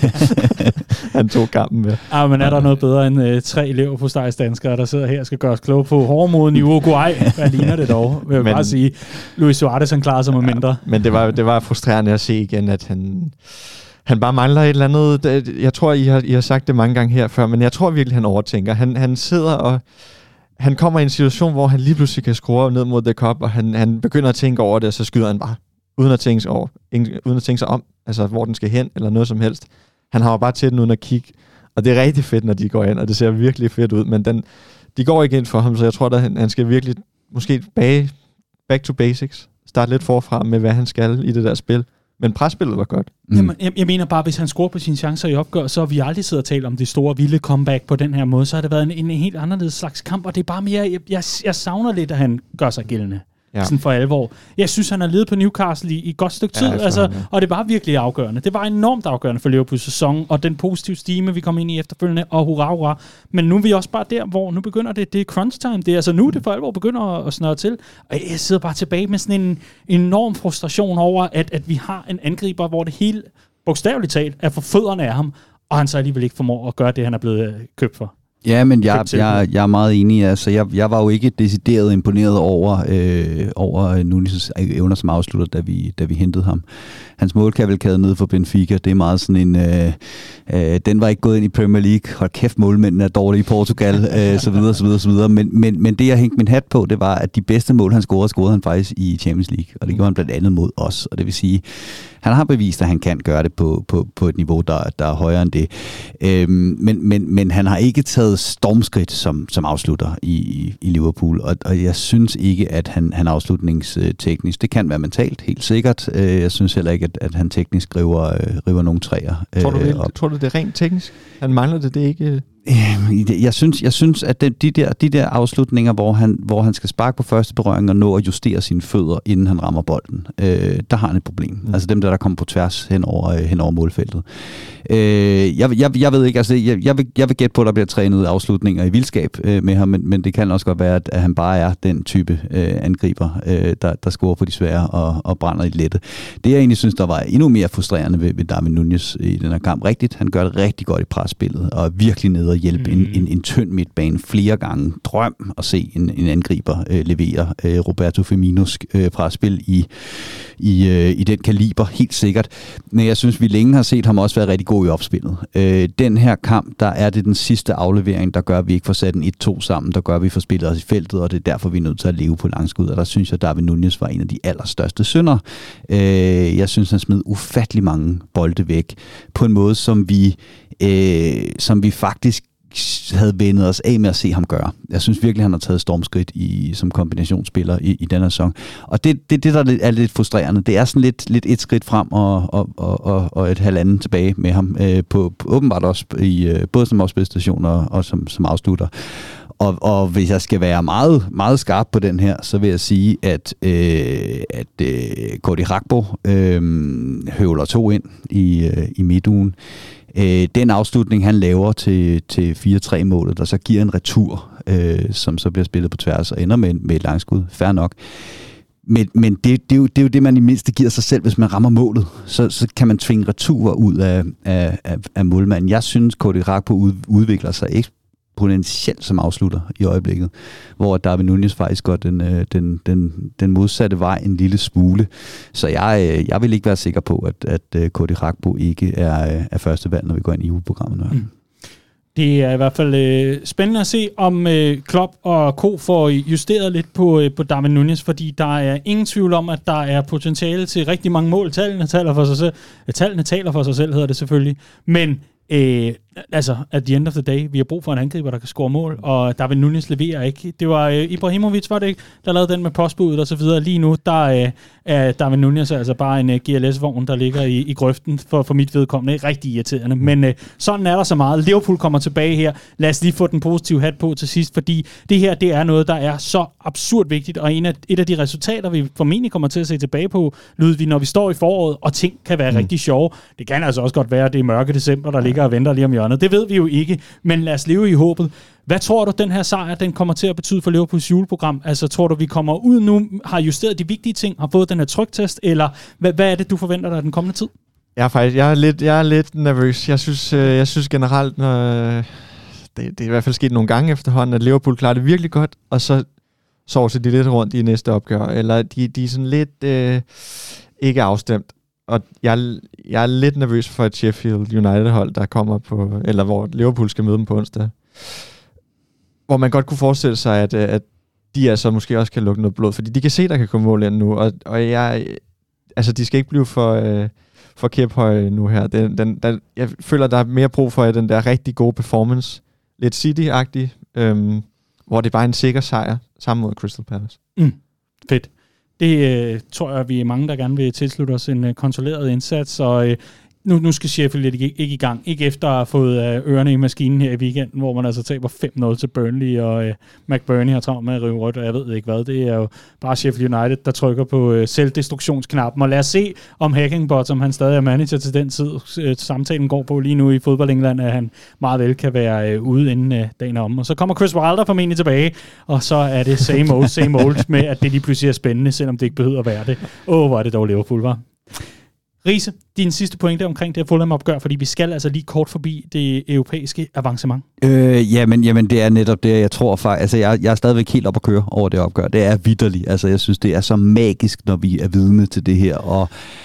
der. Han tog kampen med. Ja, men er der noget bedre end øh, tre leverpostejsdanskere, der sidder her og skal gøre os kloge på hårdmoden i Uruguay? Hvad ligner det dog? Jeg vil men, bare sige, Luis Suarez, han klarer sig med ja, mindre. Men det var, det var frustrerende at se igen, at han... Han bare mangler et eller andet. Jeg tror, I har, I har sagt det mange gange her før, men jeg tror virkelig, han overtænker. Han, han sidder og... Han kommer i en situation, hvor han lige pludselig kan skrue ned mod The Cup, og han, han begynder at tænke over det, og så skyder han bare, uden at tænke sig, over, uden at tænke sig om, altså hvor den skal hen, eller noget som helst. Han har bare til den uden at kigge, og det er rigtig fedt, når de går ind, og det ser virkelig fedt ud, men den, de går ikke ind for ham, så jeg tror, at han, han skal virkelig måske bage, back to basics, starte lidt forfra med, hvad han skal i det der spil. Men presspillet var godt. Mm. Jamen, jeg, jeg mener bare, hvis han scorer på sine chancer i opgør, så har vi aldrig siddet og talt om det store, vilde comeback på den her måde. Så har det været en, en helt anderledes slags kamp, og det er bare mere, jeg, jeg, jeg savner lidt, at han gør sig gældende. Ja. Sådan for alvor. Jeg synes, han har ledet på Newcastle i, i godt stykke tid, ja, altså, ja. Og det var virkelig afgørende. Det var enormt afgørende for Liverpools sæson, og den positive stime, vi kom ind i efterfølgende, og hurra, hurra. Men nu er vi også bare der, hvor nu begynder det, det er crunch time. Det er altså nu, det for alvor begynder at, at snøre til. Og jeg sidder bare tilbage med sådan en enorm frustration over, at, at vi har en angriber, hvor det hele, bogstaveligt talt, er for fødderne af ham, og han så alligevel ikke formår at gøre det, han er blevet købt for. Ja, men jeg, jeg, jeg er meget enig. Altså, jeg, jeg var jo ikke decideret imponeret over, øh, over Núñez' evner som afslutter, da vi, da vi hentede ham. Hans målkavalkade nede for Benfica, det er meget sådan en... Øh, øh, den var ikke gået ind i Premier League. Hold kæft, målmændene er dårlige i Portugal, øh, så videre, så videre, så videre. Men, men, men det, jeg hængte min hat på, det var, at de bedste mål, han scorede, scorede han faktisk i Champions League. Og det gjorde han blandt andet mod os. Og det vil sige, han har bevist, at han kan gøre det på, på, på et niveau, der, der er højere end det. Øhm, men, men, men han har ikke taget stormskridt som, som afslutter i, i Liverpool, og, og jeg synes ikke, at han, han afslutningsteknisk. Det kan være mentalt, helt sikkert. Jeg synes heller ikke, at, at han teknisk river, river nogen træer. Tror du, det, tror du, det er rent teknisk? Han mangler det, det ikke... Jeg synes, jeg synes at den, de, der, de der afslutninger, hvor han, hvor han skal sparke på første berøring og nå at justere sine fødder, inden han rammer bolden, øh, der har han et problem. Mm. Altså dem der, der kommer på tværs hen over, øh, hen over målfeltet. Øh, jeg, jeg, jeg ved ikke, altså jeg, jeg, vil, jeg vil gætte på, at der bliver trænet afslutninger i vildskab øh, med ham, men, men det kan også godt være, at, at han bare er den type øh, angriber, øh, der, der scorer på de svære og, og brænder i lette. Det jeg egentlig synes, der var endnu mere frustrerende ved, ved Darwin Núñez i den her kamp, rigtigt, han gør det rigtig godt i presspillet, og er virkelig nede og hjælpe mm. en, en, en tynd midtbane flere gange. Drøm at se en, en angriber øh, levere øh, Roberto Firminos øh, presspil i, i, øh, i den kaliber, helt sikkert. Men jeg synes, vi længe har set ham også være rigtig god i opspillet. Øh, den her kamp, der er det den sidste aflevering, der gør, at vi ikke får sat en et to sammen, der gør, at vi får spillet os i feltet, og det er derfor, vi er nødt til at leve på langskud. Og der synes jeg, at Darwin Núñez var en af de allerstørste synder. Øh, jeg synes, han smed ufattelig mange bolde væk på en måde, som vi, øh, som vi faktisk havde vendet os af med at se ham gøre. Jeg synes virkelig, han har taget stormskridt i, som kombinationsspiller i, i denne sæson. Og det, det, det, der er lidt frustrerende, det er sådan lidt, lidt et skridt frem og, og, og, og et halvanden tilbage med ham, øh, på, på åbenbart også i, både som opspilstation og, og som, som afslutter. Og, og hvis jeg skal være meget, meget skarp på den her, så vil jeg sige, at, øh, at øh, Cody Gakpo øh, høvler to ind i, øh, i midtugen. Øh, den afslutning, han laver til, til fire tre målet, der så giver en retur, øh, som så bliver spillet på tværs og ender med, med et langskud. Fair nok. Men, men det, det, er jo, det er jo det, man i mindste giver sig selv, hvis man rammer målet. Så, så kan man tvinge returer ud af, af, af, af målmanden. Jeg synes, Cody Gakpo ud, udvikler sig eksponentielt som afslutter i øjeblikket, hvor Darwin Núñez faktisk går den, den, den, den modsatte vej en lille smule. Så jeg, jeg vil ikke være sikker på, at, at Cody Gakpo ikke er, er første valg, når vi går ind i juleprogrammet. Mm. Det er i hvert fald øh, spændende at se, om øh, Klopp og Co. får justeret lidt på, øh, på Darwin Núñez, fordi der er ingen tvivl om, at der er potentiale til rigtig mange mål. Tallene taler for sig selv. Tallene taler for sig selv, hedder det selvfølgelig. Men Øh, altså, at the end of the day, vi har brug for en angriber, der kan score mål, og Darwin Núñez leverer ikke. Det var øh, Ibrahimovic, var det ikke, der lavede den med postbuddet og så videre. Lige nu, der øh, er Darwin Núñez altså bare en øh, G L S-vogn, der ligger i, i grøften for, for mit vedkommende. Rigtig irriterende, men øh, sådan er der så meget. Liverpool kommer tilbage her. Lad os lige få den positive hat på til sidst, fordi det her, det er noget, der er så absurd vigtigt, og en af, et af de resultater, vi formentlig kommer til at se tilbage på, lyder vi, når vi står i foråret, og ting kan være mm. rigtig sjove. Det kan altså også godt være, at det er mørke december, der ligger og venter lige om hjørnet. Det ved vi jo ikke, men lad os leve i håbet. Hvad tror du, den her sejr, den kommer til at betyde for Liverpools juleprogram? Altså, tror du, vi kommer ud nu, har justeret de vigtige ting, har fået den her tryktest, eller hvad, hvad er det, du forventer dig den kommende tid? Jeg er faktisk, jeg er lidt, jeg er lidt nervøs. Jeg synes, øh, jeg synes generelt, når, det, det er i hvert fald sket nogle gange efterhånden, at Liverpool klarer det virkelig godt, og så sovser de lidt rundt i næste opgør, eller de, de er sådan lidt øh, ikke afstemt. Og jeg, jeg er lidt nervøs for et Sheffield United-hold, der kommer på, eller hvor Liverpool skal møde dem på onsdag. Hvor man godt kunne forestille sig, at, at de altså måske også kan lukke noget blod, fordi de kan se, der kan komme mål ind nu, og, og jeg, altså de skal ikke blive for, øh, for kæphøje nu her. Den, den, den, jeg føler, der er mere brug for den der rigtig gode performance, lidt City-agtig, øhm, hvor det bare er en sikker sejr sammen mod Crystal Palace. Mm. Fedt. Det øh, tror jeg, vi er mange, der gerne vil tilslutte os en øh, kontrolleret indsats, og øh, nu, nu skal Sheffield ikke, ikke i gang. Ikke efter at have fået øh, ørerne i maskinen her i weekenden, hvor man altså taber fem nul til Burnley, og øh, McBurney har travlt med at rive rødt, og jeg ved ikke hvad. Det er jo bare Sheffield United, der trykker på øh, selvdestruktionsknappen. Og lad os se, om Hackingbottom, han stadig er manager til den tid. Øh, samtalen går på lige nu i fodbold England, at han meget vel kan være øh, ude inden øh, dagen om. Og så kommer Chris Wilder formentlig tilbage, og så er det same old, same old med, at det lige pludselig er spændende, selvom det ikke behøver at være det. Åh, oh, hvor er det dog Liverpool, var. Riese, din sidste pointe omkring det her Fulham-opgør, fordi vi skal altså lige kort forbi det europæiske avancement. Øh, jamen, jamen, det er netop det, jeg tror faktisk. Altså, jeg, jeg er stadigvæk helt op at køre over det opgør. Det er vitterligt. Altså, jeg synes, det er så magisk, når vi er vidne til det her, og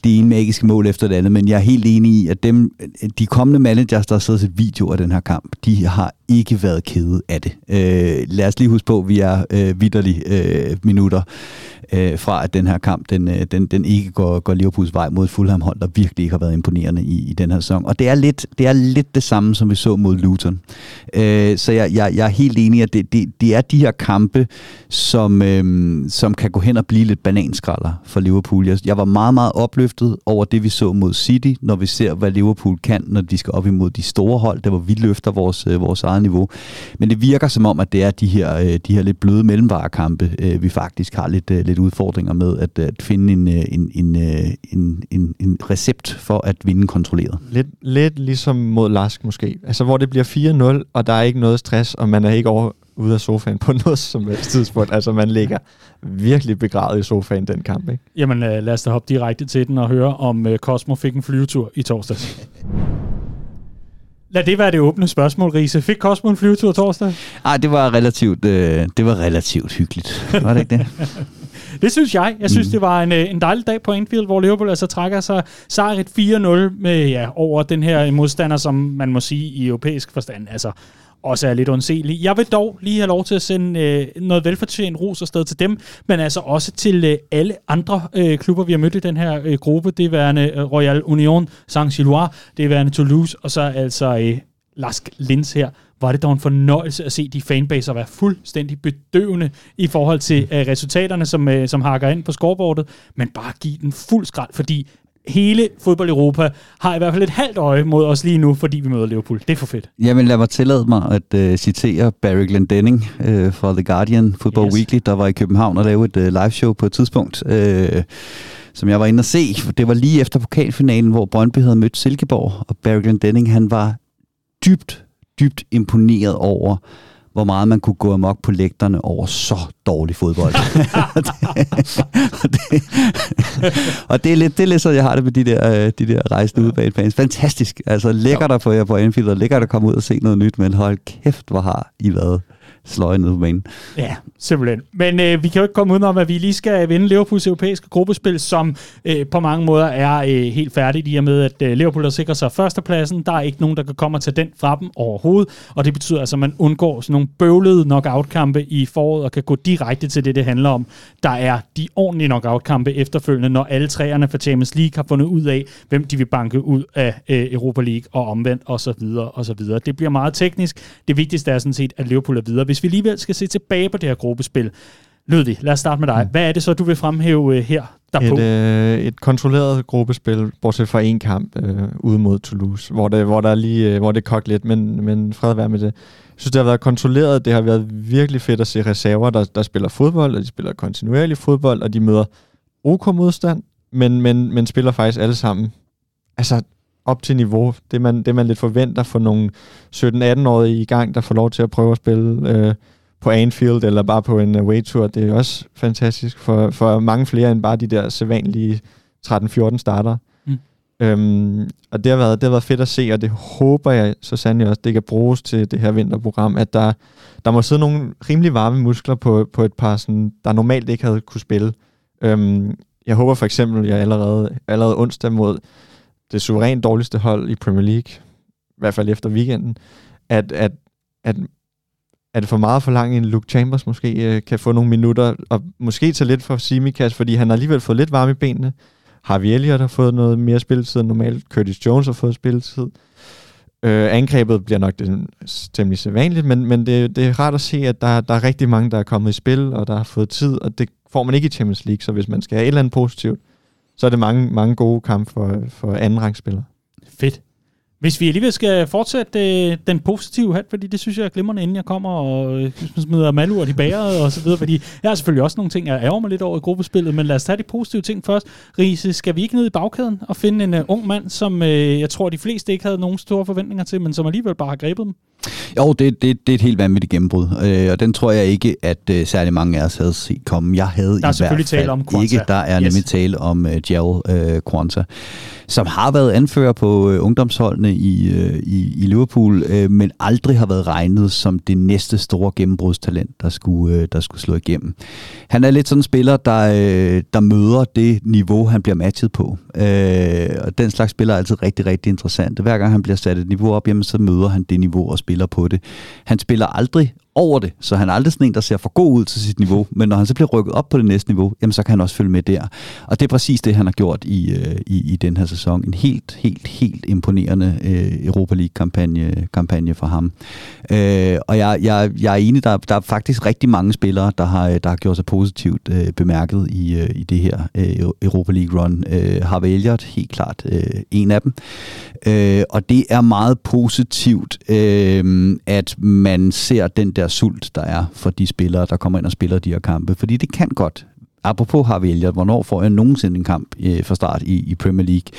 det ene magiske mål efter det andet, men jeg er helt enig i, at dem, de kommende managers, der har siddet til video af den her kamp, de har ikke været kede af det. Øh, lad os lige huske på, at vi er øh, vitterlige øh, minutter øh, fra, at den her kamp, den, øh, den, den ikke går, går Liverpools vej mod Fulham-hold, der virkelig ikke har været imponerende i, i den her sæson. Og det er lidt det, er lidt det samme, som vi så mod Luton. Øh, så jeg, jeg, jeg er helt enig i, at det, det, det er de her kampe, som, øh, som kan gå hen og blive lidt bananskralder for Liverpool. Jeg, jeg var meget, meget opløftet over det, vi så mod City, når vi ser, hvad Liverpool kan, når de skal op imod de store hold, der hvor vi løfter vores, øh, vores eget niveau. Men det virker som om, at det er de her, øh, de her lidt bløde mellemvarekampe, øh, vi faktisk har lidt, øh, lidt udfordringer med at, at finde en, en, en, en, en, en recept for at vinde kontrolleret. Lidt, lidt ligesom mod Lask måske. Altså hvor det bliver fire nul, og der er ikke noget stress, og man er ikke over ude af sofaen på noget som helst tidspunkt. Altså man ligger virkelig begravet i sofaen den kamp, ikke? Jamen lad os da hoppe direkte til den og høre, om uh, Cosmo fik en flyvetur i torsdags. Lad det være det åbne spørgsmål, Riese. Fik Cosmo en flyvetur torsdag? Nej, det var relativt, øh, det var relativt hyggeligt. Var det ikke det? Det synes jeg. Jeg synes, mm. det var en, en dejlig dag på Anfield, hvor Liverpool altså trækker sig sejret fire nul med, ja, over den her modstander, som man må sige i europæisk forstand, altså også er lidt undselig. Jeg vil dog lige have lov til at sende øh, noget velfortjent ros afsted til dem, men altså også til øh, alle andre øh, klubber, vi har mødt i den her øh, gruppe. Det er værende øh, Royal Union Saint-Gilloise, det er værende Toulouse, og så altså øh, Lask Linz her. Var det dog en fornøjelse at se de fanbaser være fuldstændig bedøvende i forhold til øh, resultaterne, som, øh, som hakker ind på scoreboardet, men bare give den fuld skrald, fordi hele fodbold Europa har i hvert fald et halvt øje mod os lige nu, fordi vi møder Liverpool. Det er for fedt. Jamen lad mig tillade mig at uh, citere Barry Glendenning uh, fra The Guardian Football yes. Weekly, der var i København og lavede et uh, liveshow på et tidspunkt, uh, som jeg var inde at se. Det var lige efter pokalfinalen, hvor Brøndby havde mødt Silkeborg, og Barry Glendenning, han var dybt, dybt imponeret over, hvor meget man kunne gå amok på lægterne over så dårlig fodbold. og, det, og, det, og det er lidt, det er lidt så, jeg har det med de der, de der rejsende udbanefans. Fantastisk. Altså lækkert at få jer på Anfield, og lækkert at komme ud og se noget nyt, men hold kæft, hvor har I været sløje nede på banen. Ja, simpelthen. Men øh, vi kan jo ikke komme udenom, at vi lige skal vinde Liverpools europæiske gruppespil, som øh, på mange måder er øh, helt færdigt, i og med, at øh, Liverpool har sikret sig førstepladsen. Der er ikke nogen, der kan komme og tage den fra dem overhovedet, og det betyder altså, at man undgår sådan nogle bøvlede knockout-kampe i foråret, og kan gå direkte til det, det handler om. Der er de ordentlige knockout-kampe efterfølgende, når alle træerne for Champions League har fundet ud af, hvem de vil banke ud af øh, Europa League og omvendt, og så videre, og så videre. Det bliver meget teknisk. Det vigtigste er sådan set, at Liverpool er videre. Hvis vi alligevel skal se tilbage på det her gruppespil. Ludvig, lad os starte med dig. Hvad er det så, du vil fremhæve uh, her derpå? Et, øh, et kontrolleret gruppespil, bortset fra en kamp øh, ude mod Toulouse, hvor det, hvor der lige, øh, hvor det kogte lidt, men, men fred være med det. Jeg synes, det har været kontrolleret. Det har været virkelig fedt at se reserver, der, der spiller fodbold, og de spiller kontinuerlig fodbold, og de møder OK modstand, men, men, men spiller faktisk alle sammen altså op til niveau. Det man, det man lidt forventer for nogle sytten atten-årige i gang, der får lov til at prøve at spille øh, på Anfield, eller bare på en away-tour. Det er også fantastisk for, for mange flere end bare de der sædvanlige tretten fjorten starter. Mm. Øhm, og det har, været, det har været fedt at se, og det håber jeg så sandelig også, det kan bruges til det her vinterprogram, at der, der må sidde nogle rimelig varme muskler på, på et par, sådan, der normalt ikke havde kunne spille. Øhm, jeg håber for eksempel, at jeg allerede, allerede onsdag mod det suverænt dårligste hold i Premier League, i hvert fald efter weekenden, at, at, at, at det for meget for langt en Luke Chambers måske øh, kan få nogle minutter, og måske tage lidt for Tsimikas, fordi han har alligevel fået lidt varme i benene. Harvey Elliott har fået noget mere spilletid end normalt. Curtis Jones har fået spilletid. Øh, angrebet bliver nok det, temmelig sædvanligt, men, men det, det er rart at se, at der, der er rigtig mange, der er kommet i spil, og der har fået tid, og det får man ikke i Champions League, så hvis man skal have et eller andet positivt, så er det mange, mange gode kampe for, for andenrangsspillere. Fedt. Hvis vi alligevel skal fortsætte øh, den positive hat, fordi det synes jeg er glimrende, inden jeg kommer og øh, smider malurt i bæret og så videre, fordi jeg har selvfølgelig også nogle ting, jeg ærger mig lidt over i gruppespillet, men lad os tage de positive ting først. Riese, skal vi ikke ned i bagkæden og finde en uh, ung mand, som uh, jeg tror, de fleste ikke havde nogen store forventninger til, men som alligevel bare har grebet dem? Jo, det, det, det er et helt vanvittigt gennembrud, øh, og den tror jeg ikke, at øh, særlig mange af os havde set komme. Jeg havde der er i hvert fald tale om Quansah. Ikke, der er yes. nemlig tale om øh, Jarell øh, Quansah, som har været anfører på øh, ungdomsholdene i, øh, i, i Liverpool, øh, men aldrig har været regnet som det næste store gennembrudstalent, der skulle, øh, der skulle slå igennem. Han er lidt sådan en spiller, der, øh, der møder det niveau, han bliver matchet på. Øh, og den slags spiller er altid rigtig, rigtig interessant. Hver gang han bliver sat et niveau op, jamen, så møder han det niveau og spiller på det. Han spiller aldrig over det, så han er aldrig sådan en, der ser for god ud til sit niveau, men når han så bliver rykket op på det næste niveau, jamen så kan han også følge med der. Og det er præcis det, han har gjort i, øh, i, i den her sæson. En helt, helt, helt imponerende øh, Europa League-kampagne kampagne for ham. Øh, og jeg, jeg, jeg er enig, der, der er faktisk rigtig mange spillere, der har, der har gjort sig positivt øh, bemærket i, øh, i det her øh, Europa League-run. Øh, Harvey Elliott, helt klart øh, en af dem. Øh, og det er meget positivt, øh, at man ser den der sult, der er for de spillere, der kommer ind og spiller de her kampe. Fordi det kan godt. Apropos har vi vælget, hvornår får jeg nogensinde en kamp øh, fra start i, i Premier League,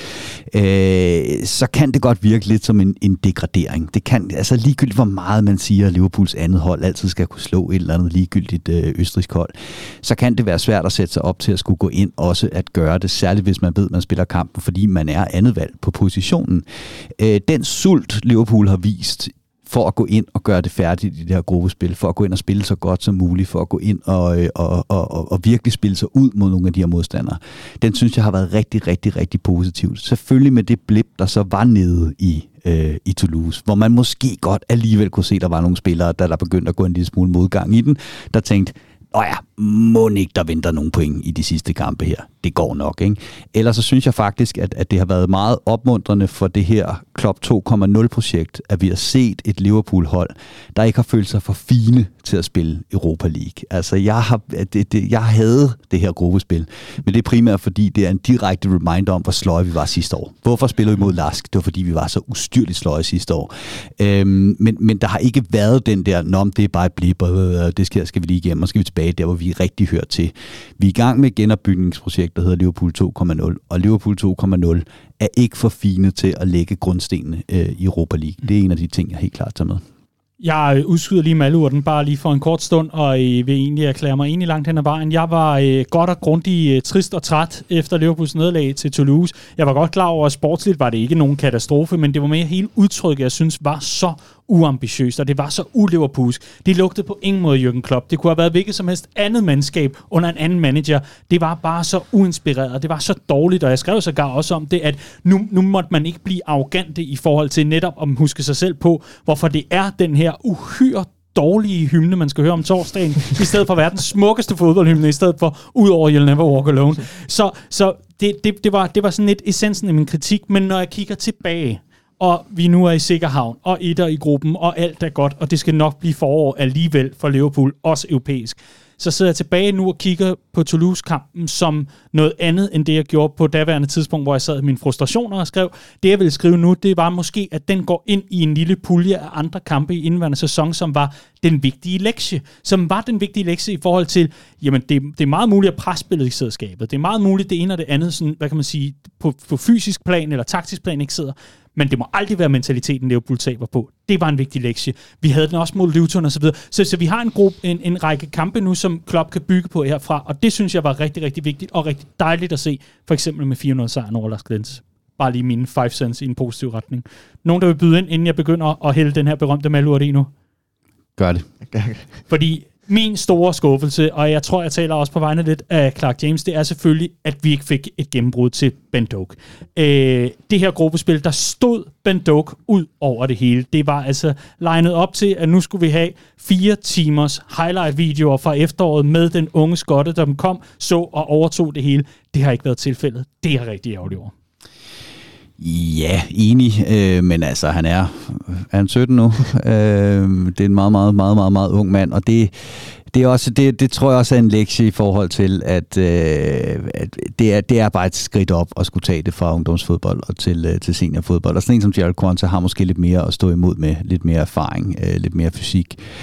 øh, så kan det godt virke lidt som en, en degradering. Det kan, altså ligegyldigt hvor meget man siger, at Liverpools andet hold altid skal kunne slå et eller andet ligegyldigt øh, østrigsk hold, så kan det være svært at sætte sig op til at skulle gå ind også at gøre det, særligt hvis man ved, at man spiller kampen, fordi man er andet valg på positionen. Øh, den sult, Liverpool har vist for at gå ind og gøre det færdigt i det her gruppespil, for at gå ind og spille så godt som muligt, for at gå ind og, og, og, og virkelig spille sig ud mod nogle af de her modstandere. Den synes jeg har været rigtig, rigtig, rigtig positivt. Selvfølgelig med det blip, der så var nede i, øh, i Toulouse, hvor man måske godt alligevel kunne se, at der var nogle spillere, der, der begyndte at gå en lille smule modgang i den, der tænkte, åh ja, må ikke der venter nogle point i de sidste kampe her. Det går nok, ikke? Ellers så synes jeg faktisk, at, at det har været meget opmuntrende for det her Klopp to punkt nul-projekt, at vi har set et Liverpool-hold, der ikke har følt sig for fine til at spille Europa League. Altså, jeg, har, det, det, jeg havde det her gruppespil, men det er primært, fordi det er en direkte reminder om, hvor sløje vi var sidste år. Hvorfor spillede vi mod Lask? Det var, fordi vi var så ustyrligt sløje sidste år. Øhm, men, men der har ikke været den der, nå, det er bare et blip, og det skal, skal vi lige igennem, og skal vi tilbage der, hvor vi rigtig hører til. Vi er i gang med et genopbygningsprojekt, der hedder Liverpool to punkt nul, og Liverpool to punkt nul er ikke for fine til at lægge grundstenene øh, i Europa League. Det er en af de ting, jeg helt klart tager med. Jeg udskyder lige malurten bare lige for en kort stund, og I vil egentlig erklære mig enig langt hen ad vejen. Jeg var øh, godt og grundigt øh, trist og træt efter Liverpools nederlag til Toulouse. Jeg var godt klar over, at sportsligt var det ikke nogen katastrofe, men det var mere hele udtrykket, jeg synes var så uambitiøst, og det var så uliverpoolsk. Det lugtede på ingen måde Jürgen Klopp. Det kunne have været hvilket som helst andet mandskab under en anden manager. Det var bare så uinspireret, det var så dårligt, og jeg skrev sågar også om det, at nu, nu måtte man ikke blive arrogante i forhold til netop at huske sig selv på, hvorfor det er den her uhyre dårlige hymne, man skal høre om torsdagen, i stedet for verdens smukkeste fodboldhymne, i stedet for Udover You'll Never Walk Alone. Så, så det, det, det, var, det var sådan lidt essensen af min kritik, men når jeg kigger tilbage, og vi nu er i sikker havn, og etter i gruppen, og alt er godt, og det skal nok blive forår alligevel for Liverpool, også europæisk. Så sidder jeg tilbage nu og kigger på Toulouse-kampen som noget andet, end det jeg gjorde på daværende tidspunkt, hvor jeg sad i mine frustrationer og skrev. Det jeg ville skrive nu, det var måske, at den går ind i en lille pulje af andre kampe i indværende sæson, som var den vigtige lektie. Som var den vigtige lektie i forhold til, jamen det, det er meget muligt at presspillet ikke sidder skabet. Det er meget muligt det ene og det andet, sådan, hvad kan man sige, på, på fysisk plan eller taktisk plan ikke sidder. Men det må aldrig være mentaliteten, Liverpool taber på. Det var en vigtig lektie. Vi havde den også mod Luton og så videre. Så, så vi har en, gruppe, en, en række kampe nu, som Klopp kan bygge på herfra, og det synes jeg var rigtig, rigtig vigtigt og rigtig dejligt at se, for eksempel med fire nul sejren over Lars Glens. Bare lige mine five cents i en positiv retning. Nogen, der vil byde ind, inden jeg begynder at hælde den her berømte malurt i nu? Gør det. Fordi min store skuffelse, og jeg tror, jeg taler også på vegne lidt af Clark James, det er selvfølgelig, at vi ikke fik et gennembrud til Ben Doak. Øh, det her gruppespil, der stod Ben Doak ud over det hele. Det var altså legnet op til, at nu skulle vi have fire timers highlight-videoer fra efteråret med den unge skotte, der kom, så og overtog det hele. Det har ikke været tilfældet. Det er jeg rigtig ærgerlig over. Ja, enig, øh, men altså, han er, er han sytten nu. øh, det er en meget, meget, meget, meget, meget ung mand, og det, det, er også, det, det tror jeg også er en lektie i forhold til, at, øh, at det, er, det er bare et skridt op at skulle tage det fra ungdomsfodbold og til, øh, til seniorfodbold. Og sådan en som Jarell Quansah har måske lidt mere at stå imod med, lidt mere erfaring, øh, lidt mere fysik.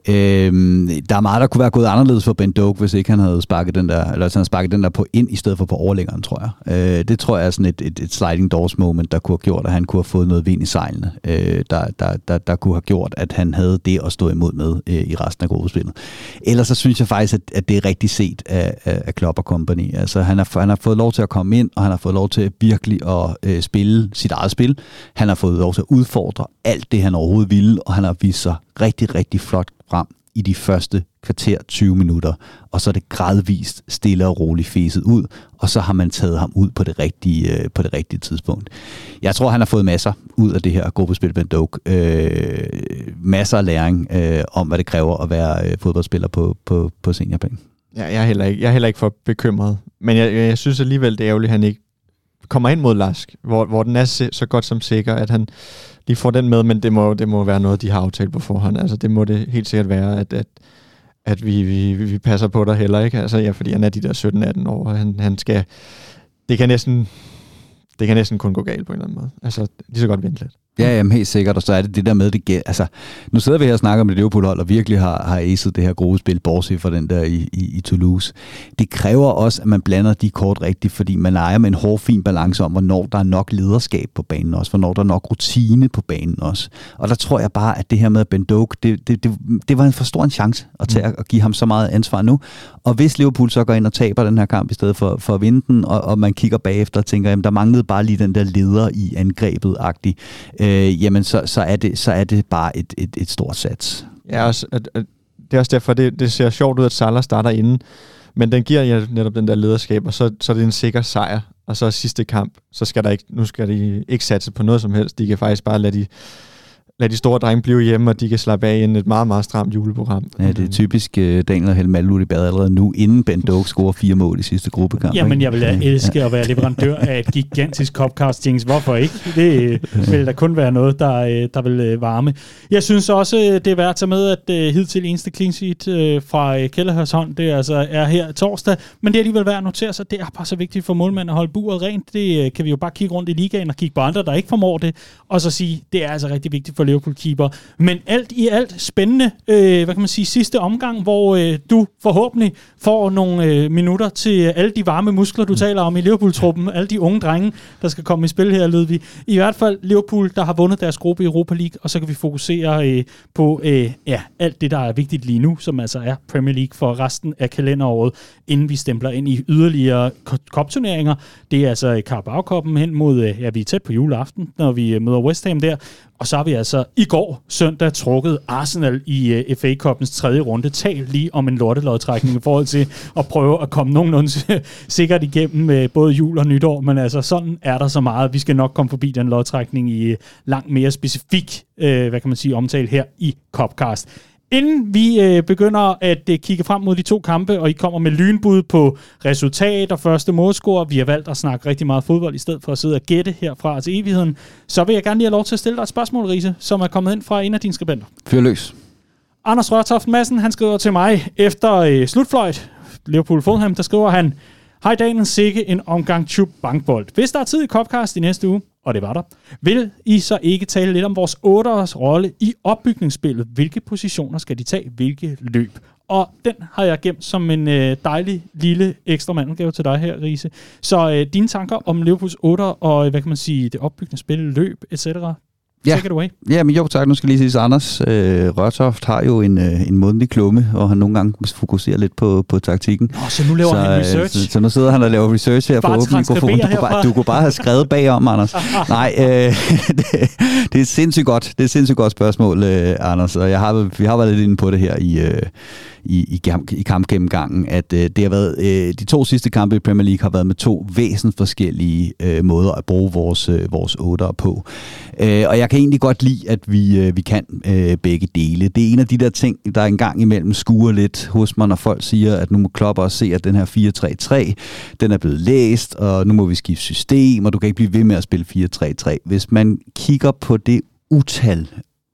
Øhm, der er meget, der kunne være gået anderledes for Ben Doak, hvis ikke han havde sparket den der, eller han havde sparket den der på ind, i stedet for på overlæggeren, tror jeg. Øh, det tror jeg er sådan et, et, et sliding doors moment, der kunne have gjort, at han kunne have fået noget vind i sejlene, øh, der, der, der, der kunne have gjort, at han havde det at stå imod med øh, i resten af gruppespillet. Ellers så synes jeg faktisk, at, at det er rigtig set af, af, af Klopp og company. Altså, han har, han har fået lov til at komme ind, og han har fået lov til virkelig at øh, spille sit eget spil. Han har fået lov til at udfordre alt det, han overhovedet ville, og han har vist sig rigtig, rigtig flot frem i de første kvarter tyve minutter, og så er det gradvist stille og roligt fæset ud, og så har man taget ham ud på det rigtige, øh, på det rigtige tidspunkt. Jeg tror, han har fået masser ud af det her gruppespil, Ben Doak. Øh, masser af læring øh, om, hvad det kræver at være øh, fodboldspiller på, på, på seniorplan. Ja, jeg, er heller ikke, jeg er heller ikke for bekymret, men jeg, jeg synes alligevel, det er ærgerligt, at han ikke kommer ind mod Lask, hvor, hvor den er så godt som sikker, at han lige får den med, men det må, det må være noget, de har aftalt på forhånd. Altså, det må det helt sikkert være, at, at, at vi, vi, vi passer på dig heller, ikke? Altså, ja, fordi han er de der sytten atten år, og han, han skal... Det kan næsten... Det kan næsten kun gå galt på en eller anden måde. Altså, lige så godt vente lidt. Ja, jamen, helt sikkert, og så er det det der med, det gæld. Altså, nu sidder vi her og snakker om det Liverpool-hold, og virkelig har, har acet det her gode spil, bortset fra den der i, i, i Toulouse. Det kræver også, at man blander de kort rigtigt, fordi man leger med en hård, fin balance om, hvornår der er nok lederskab på banen også, hvornår der er nok rutine på banen også. Og der tror jeg bare, at det her med Ben Doak, det, det, det, det var en for stor en chance at, tage, at give ham så meget ansvar nu. Og hvis Liverpool så går ind og taber den her kamp, i stedet for, for at vinde den, og, og man kigger bagefter og tænker, jamen, der manglede bare lige den der leder i angrebet-agtig, øh, jamen så, så, er det, så er det bare et, et, et stort sats. Ja, også, at, at, det er også derfor, det, det ser sjovt ud, at Salah starter inden, men den giver ja, netop den der lederskab, og så, så er det en sikker sejr, og så sidste kamp, så skal der ikke, nu skal de ikke satse på noget som helst, de kan faktisk bare lade de, lade de store drenge blive hjemme, og de kan slappe af i et meget, meget stramt juleprogram. Ja, det er typisk uh, Daniel og Helmal i bad allerede nu, inden Ben Doak scorer fire mål i sidste gruppekamp. Jamen, jeg vil da elske ja. at være leverandør af et gigantisk Copcast-jings. Hvorfor ikke? Det vil da kun være noget, der, der vil varme. Jeg synes også, det er værd at tage med, at hidtil eneste clean sheet fra Kelleher's hånd, det altså er her torsdag, men det er alligevel værd at notere sig. Det er bare så vigtigt for målmanden at holde buret rent. Det kan vi jo bare kigge rundt i ligaen og kigge på andre, der ikke formår det, og så sige, det er altså rigtig vigtigt for Liverpool-keeper. Men alt i alt spændende, øh, hvad kan man sige, sidste omgang, hvor øh, du forhåbentlig får nogle øh, minutter til alle de varme muskler, du taler om i Liverpool-truppen, alle de unge drenge, der skal komme i spil her, Ludvig. I hvert fald Liverpool, der har vundet deres gruppe i Europa League, og så kan vi fokusere øh, på øh, ja, alt det, der er vigtigt lige nu, som altså er Premier League for resten af kalenderåret, inden vi stempler ind i yderligere cup-turneringer. Det er altså Carabao-cuppen hen mod, øh, ja, vi er tæt på juleaften, når vi møder West Ham der. Og så har vi altså i går søndag trukket Arsenal i uh, F A-cupens tredje runde. Tal lige om en lortelodtrækning i forhold til at prøve at komme nogenlunde sikkert igennem uh, både jul og nytår. Men altså sådan er der så meget. Vi skal nok komme forbi den lodtrækning i uh, langt mere specifik, uh, hvad kan man sige, omtale her i Copcast. Inden vi øh, begynder at øh, kigge frem mod de to kampe, og I kommer med lynbud på resultat og første målscore, vi har valgt at snakke rigtig meget fodbold, i stedet for at sidde og gætte herfra til evigheden, så vil jeg gerne lige have lov til at stille dig et spørgsmål, Riese, som er kommet ind fra en af dine skribenter. Fyr løs. Anders Rørtoft Madsen, han skriver til mig efter øh, slutfløjt, Liverpool-Fulham, der skriver han, hej Daniel, sikke en omgang tjup bankbold. Hvis der er tid i Copcast i næste uge, og det var der, vil I så ikke tale lidt om vores otteres rolle i opbygningsspillet? Hvilke positioner skal de tage? Hvilke løb? Og den har jeg gemt som en øh, dejlig lille ekstra mandelgave til dig her, Riese. Så øh, dine tanker om Liverpools otter og, hvad kan man sige, det opbygningsspil, løb, et cetera. Ja. Take it away. Ja, men jo tak. Nu skal lige sige, Anders øh, Rørtoft har jo en, øh, en månedlig klumme, og han nogle gange fokuserer lidt på, på taktikken. Nå, så nu laver så, han research. Så, så nu sidder han og laver research her bare på åben mikrofon. Du, kunne bare, du kunne bare have skrevet bagom, Anders. Nej, øh, det, det er et sindssygt godt, det er et sindssygt godt spørgsmål, øh, Anders. Og jeg har, vi har været lidt inde på det her i... Øh, i, i, kamp, i kampgennemgangen, at øh, det har været, øh, de to sidste kampe i Premier League har været med to væsentligt forskellige øh, måder at bruge vores, øh, vores otter på. Øh, og jeg kan egentlig godt lide, at vi, øh, vi kan øh, begge dele. Det er en af de der ting, der engang imellem skuer lidt hos mig, når folk siger, at nu må Klopp også se, at den her fire tre tre, den er blevet læst, og nu må vi skifte system, og du kan ikke blive ved med at spille fire tre tre. Hvis man kigger på det utal,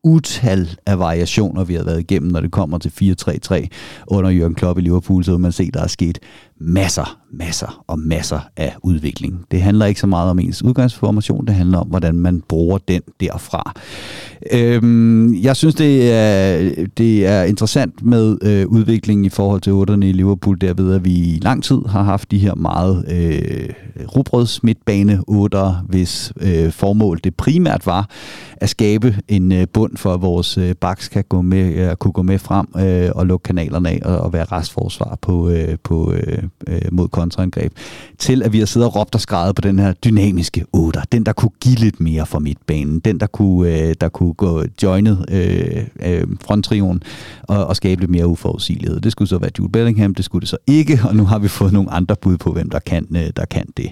utal af variationer, vi har været igennem, når det kommer til fire tre tre under Jürgen Klopp i Liverpool, så vil man se, der er sket masser, masser og masser af udvikling. Det handler ikke så meget om ens udgangsformation, det handler om, hvordan man bruger den derfra. Øhm, jeg synes, det er, det er interessant med øh, udviklingen i forhold til otterne i Liverpool, derved at vi i lang tid har haft de her meget øh, rugbrøds midtbane otter, hvis øh, formål det primært var at skabe en øh, bund for, at vores øh, backs kan gå med, øh, kunne gå med frem øh, og lukke kanalerne af og, og være restforsvar på, øh, på, øh, mod kontraangreb, til at vi har siddet og råbt og skreget på den her dynamiske otter, den der kunne give lidt mere for midtbanen, den der kunne, øh, der kunne gå joinet øh, øh, fronttrioen og, og skabe lidt mere uforudsigelighed. Det skulle så være Jude Bellingham, det skulle det så ikke, og nu har vi fået nogle andre bud på, hvem der kan, øh, der kan det.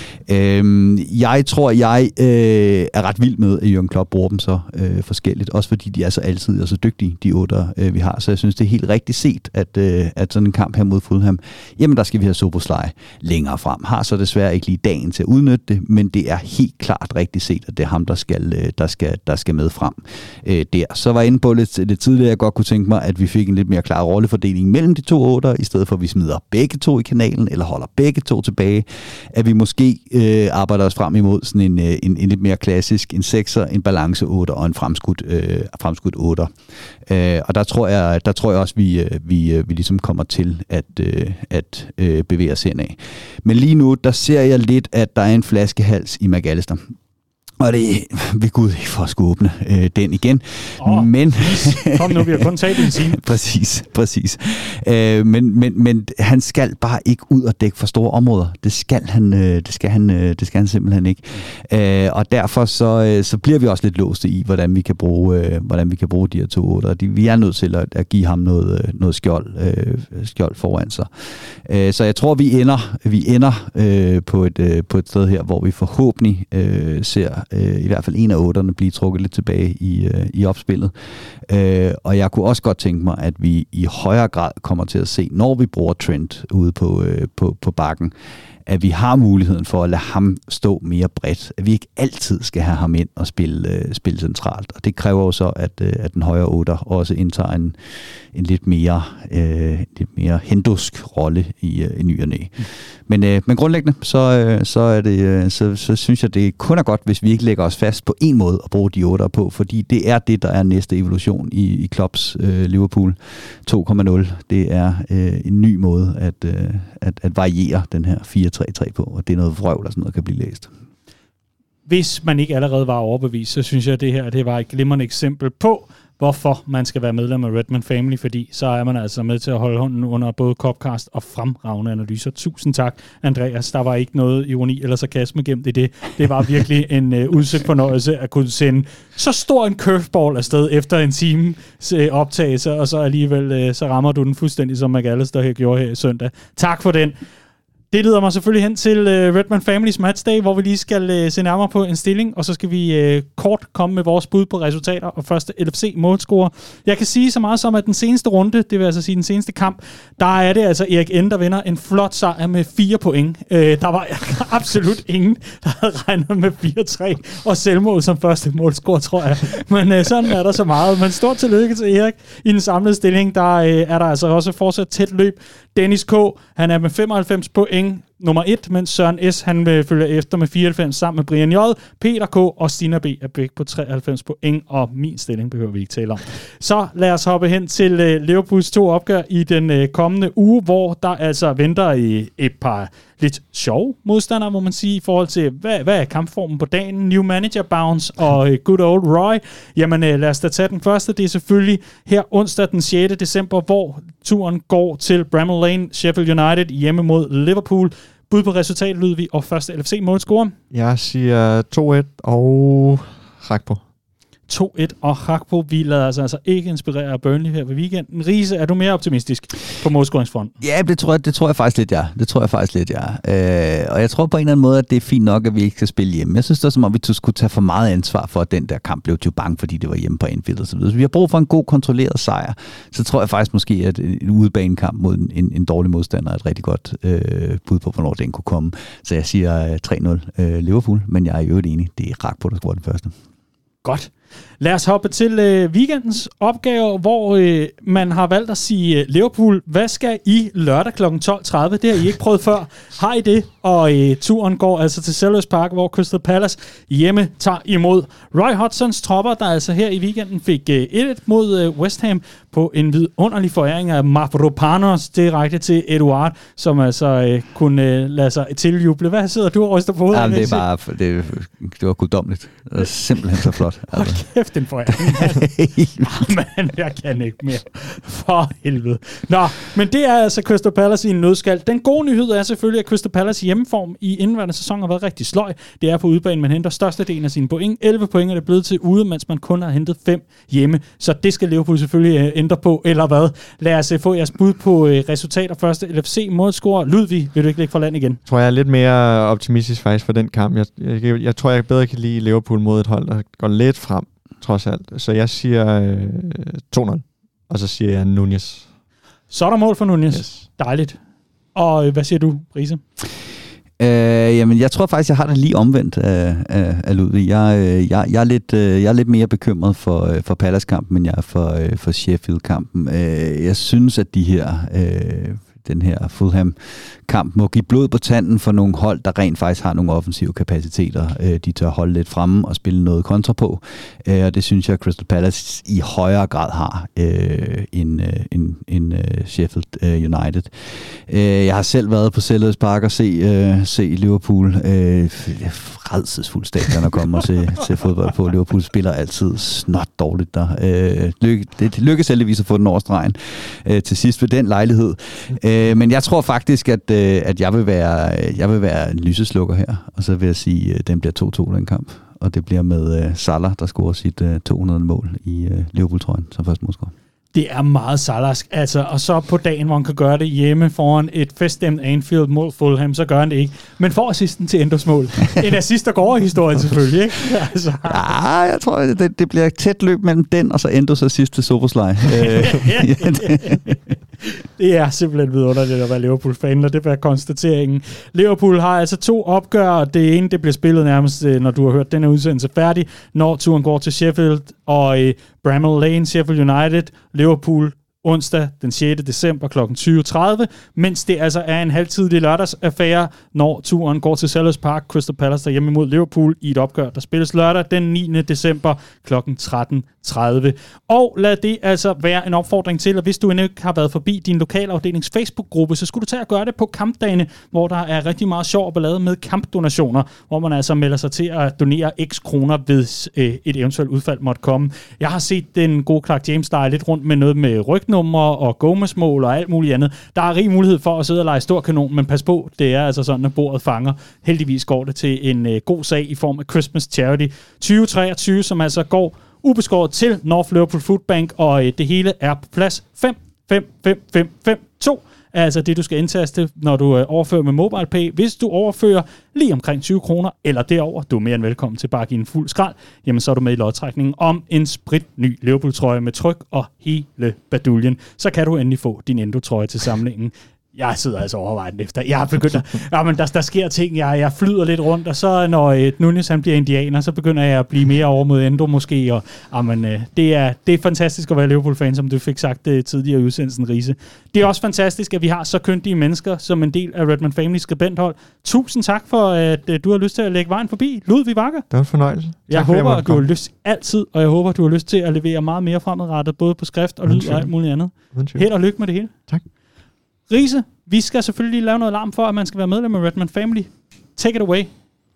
Øh, jeg tror, jeg øh, er ret vild med, at Jürgen Klopp bruger dem så øh, forskelligt, også fordi de er så altid og så dygtige, de otter, øh, vi har, så jeg synes, det er helt rigtigt set, at, øh, at sådan en kamp her mod Fulham, jamen der skal vi have Szoboszlai længere frem. Har så desværre ikke lige dagen til at udnytte det, men det er helt klart rigtigt set, at det er ham, der skal, der skal, der skal med frem øh, der. Så var jeg inde på lidt, lidt tidligere, jeg godt kunne tænke mig, at vi fik en lidt mere klar rollefordeling mellem de to otter, i stedet for at vi smider begge to i kanalen, eller holder begge to tilbage, at vi måske øh, arbejder os frem imod sådan en, en, en lidt mere klassisk, en sekser, en balance otter og en fremskudt, øh, fremskudt otter. Øh, og der tror jeg, der tror jeg også, vi, vi, vi ligesom kommer til at, øh, at øh, bevæge os henad. Men lige nu, der ser jeg lidt, at der er en flaskehals i McAllister. Og det ved Gud ikke for at skulle åbne øh, den igen. Oh, men kom nu, vi har kun taget en time. præcis, præcis. Øh, men, men, men han skal bare ikke ud og dække for store områder. Det skal han, øh, det skal han, øh, det skal han simpelthen ikke. Øh, og derfor så, øh, så bliver vi også lidt låste i, hvordan vi kan bruge, øh, hvordan vi kan bruge de her to otter. De, vi er nødt til at, at give ham noget, noget skjold, øh, skjold foran sig. Øh, så jeg tror, vi ender, vi ender øh, på, et, øh, på et sted her, hvor vi forhåbentlig øh, ser Øh, i hvert fald en af otterne blive trukket lidt tilbage i, øh, i opspillet. Øh, og jeg kunne også godt tænke mig, at vi i højere grad kommer til at se, når vi bruger Trent ude på, øh, på, på bakken, at vi har muligheden for at lade ham stå mere bredt. At vi ikke altid skal have ham ind og spille, øh, spille centralt. Og det kræver jo så, at, øh, at den højre otter også indtager en, en lidt mere, øh, lidt mere hendusk rolle i, øh, i ny og næ. Mm. Men, øh, men grundlæggende, så, øh, så, er det, øh, så, så synes jeg, det kun er godt, hvis vi ikke lægger os fast på en måde at bruge de otter på, fordi det er det, der er næste evolution i, i Klopps øh, Liverpool to komma nul. Det er øh, en ny måde at, øh, at, at variere den her fire tre tre på, og det er noget vrøvl, der sådan noget kan blive læst. Hvis man ikke allerede var overbevist, så synes jeg, at det her det var et glimrende eksempel på, hvorfor man skal være medlem af Redman Family, fordi så er man altså med til at holde hånden under både Copcast og fremragende analyser. Tusind tak, Andreas. Der var ikke noget ironi eller sarkasme gemt i det. Det var virkelig en uh, udsøgt fornøjelse at kunne sende så stor en curveball afsted efter en time uh, optagelse, og så alligevel uh, så rammer du den fuldstændig, som McAllister her gjorde her i søndag. Tak for den. Det leder mig selvfølgelig hen til uh, Redman Families Matchday, hvor vi lige skal uh, se nærmere på en stilling, og så skal vi uh, kort komme med vores bud på resultater og første L F C-målscorer. Jeg kan sige så meget som, at den seneste runde, det vil altså sige den seneste kamp, der er det altså Erik N., der vinder en flot sejr med fire point. Uh, der var absolut ingen, der havde regnet med fire tre og selvmål som første målscorer, tror jeg. Men uh, sådan er der så meget. Men stort tillykke til Erik i den samlede stilling. Der uh, er der altså også fortsat tæt løb. Dennis K., han er med femoghalvfems point, nummer et, mens Søren S., han vil følge efter med fireoghalvfems sammen med Brian J., Peter K. og Stina B. er begge på treoghalvfems point, og min stilling behøver vi ikke tale om. Så lad os hoppe hen til uh, Liverpools to opgør i den uh, kommende uge, hvor der altså venter i et par lidt sjove modstandere, må man sige, i forhold til, hvad, hvad er kampformen på dagen? New manager bounce og uh, good old Roy. Jamen uh, lad os da tage den første. Det er selvfølgelig her onsdag den sjette december, hvor turen går til Bramall Lane, Sheffield United hjemme mod Liverpool. Bud på resultatet lyder vi, og første L F C-målscorer. Jeg siger to et og Rakpo. to et og Rakpo. Vi lader os altså ikke inspirere af Burnley her ved weekenden. Riese, er du mere optimistisk på målscoringsfronten? Ja, det tror jeg, det tror jeg faktisk lidt, ja. Det tror jeg faktisk lidt, ja. Øh, og jeg tror på en eller anden måde, at det er fint nok, at vi ikke skal spille hjemme. Jeg synes det er som om, vi skulle tage for meget ansvar for, at den der kamp blev til bange, fordi det var hjemme på Anfield og så videre. Så vi har brug for en god, kontrolleret sejr. Så tror jeg faktisk måske, at en udebanekamp mod en, en dårlig modstander er et rigtig godt øh, bud på, hvornår den kunne komme. Så jeg siger tre nul øh, Liverpool, men jeg er jo øvrigt enig. Det er Rakpo, der scorer den første. Godt. Lad os hoppe til øh, weekendens opgave, hvor øh, man har valgt at sige, øh, Liverpool, hvad skal I lørdag klokken tolv tredive? Det har I ikke prøvet før. Har I det? Og øh, turen går altså til Selhurst Park, hvor Crystal Palace hjemme tager imod Roy Hodgsons tropper, der altså her i weekenden fik øh, et et mod øh, West Ham på en vidunderlig foræring af Mavropanos direkte til Eduard, som altså øh, kunne øh, lade sig tiljuble. Hvad sidder du og ryster på hovedet? Jamen, det er bare, det, det var guddommeligt. Det var simpelthen så flot. Altså. Hold kæft, den foræring. Men jeg kan ikke mere. For helvede. Nå, men det er altså Crystal Palace i en nødskal. Den gode nyhed er selvfølgelig, at Crystal Palace hjemmeform i indværende sæson har været rigtig sløj. Det er på udebane, man henter størstedelen af sine point. elleve point er det blevet til ude, mens man kun har hentet fem hjemme. Så det skal Liverpool selvfølgelig ændre på, eller hvad? Lad os få jeres bud på resultater først. L F C målscorer. Ludvig, vil du ikke lægge for land igen? Jeg tror, jeg er lidt mere optimistisk faktisk for den kamp. Jeg, jeg, jeg tror, jeg bedre kan lide Liverpool mod et hold, der går lidt frem, trods alt. Så jeg siger øh, to nul, og så siger jeg Nunez. Så er der mål for Nunez. Yes. Dejligt. Og øh, hvad siger du, Riese? Øh, jamen, jeg tror faktisk, jeg har det lige omvendt af, af, af Ludvig. Jeg, jeg, jeg, er lidt, jeg er lidt mere bekymret for, for Palace-kampen, end jeg er for, for Sheffield-kampen. Jeg synes, at de her... Øh, den her Fulham-kamp må give blod på tanden for nogle hold, der rent faktisk har nogle offensive kapaciteter. De tør holde lidt fremme og spille noget kontra på, og det synes jeg, at Crystal Palace i højere grad har end, end, end Sheffield United. Jeg har selv været på Selhurst Park og se, se Liverpool rædselsfuld stadion at komme og se, se fodbold på. Liverpool spiller altid snot dårligt der. Det lykkes heldigvis at få den over stregen til sidst ved den lejlighed. Men jeg tror faktisk, at, at jeg, vil være, jeg vil være en lyseslukker her, og så vil jeg sige, at den bliver to to den kamp. Og det bliver med Salah, der scorer sit to hundrede mål i Liverpool-trøjen som første målscorer. Det er meget salagsk, altså, og så på dagen, hvor han kan gøre det hjemme foran et feststemt Anfield mod Fulham, så gør han det ikke. Men får assisten til Endos mål. En assist, der går i historien selvfølgelig, ikke? Altså. Ja, jeg tror, det, det bliver tæt løb mellem den, og så Endos assist til Soboslaj. Det er simpelthen vidunderligt at være Liverpool-fan, og det var konstateringen. Liverpool har altså to opgør, og det ene, det bliver spillet nærmest, når du har hørt denne udsendelse færdig, når turen går til Sheffield og i Bramall Lane, Sheffield United, Liverpool onsdag den sjette december kl. tyve tredive, mens det altså er en halvtidig lørdagsaffære, når turen går til Selhurst Park, Crystal Palace der hjemme mod Liverpool i et opgør, der spilles lørdag den niende december kl. tretten tredive. Og lad det altså være en opfordring til, at hvis du endnu ikke har været forbi din lokalafdelings Facebook-gruppe, så skulle du tage at gøre det på kampdagene, hvor der er rigtig meget sjov og ballade med kampdonationer, hvor man altså melder sig til at donere x kroner, hvis øh, et eventuelt udfald måtte komme. Jeg har set den gode Clark James, der er lidt rundt med noget med ryggen og Gomez-mål og alt muligt andet. Der er rig mulighed for at sidde og lege stor kanon, men pas på, det er altså sådan, at bordet fanger. Heldigvis går det til en øh, god sag i form af Christmas Charity tyve treogtyve, som altså går ubeskåret til North Liverpool Food Bank, og øh, det hele er på plads fem fem fem fem fem to. Er altså det, du skal indtaste, når du øh, overfører med MobilePay. Hvis du overfører lige omkring tyve kroner eller derover, du er mere end velkommen til bare at give en fuld skrald, jamen så er du med i lodtrækningen om en spritny Liverpool-trøje med tryk og hele baduljen. Så kan du endelig få din Endo-trøje til samlingen. Jeg sidder altså overvejende efter. Jeg har begyndt at, ja, men der, der sker ting, jeg, jeg flyder lidt rundt, og så når øh, Nunez han bliver indianer, så begynder jeg at blive mere over mod Endo måske, og jamen, øh, det, er, det er fantastisk at være Liverpool-fan, som du fik sagt øh, tidligere i udsendelsen, Riese. Det er også fantastisk, at vi har så kyndige mennesker som en del af Redman Family skribenthold. Tusind tak for, at øh, du har lyst til at lægge vejen forbi. Ludvig Bakker. Det var en fornøjelse. Jeg tak, håber, at du har lyst altid, og jeg håber, at du har lyst til at levere meget mere fremadrettet, både på skrift og lyd og alt muligt andet. Held og lykke med det hele. Tak. Riese, vi skal selvfølgelig lave noget alarm for, at man skal være medlem af Redman Family. Take it away.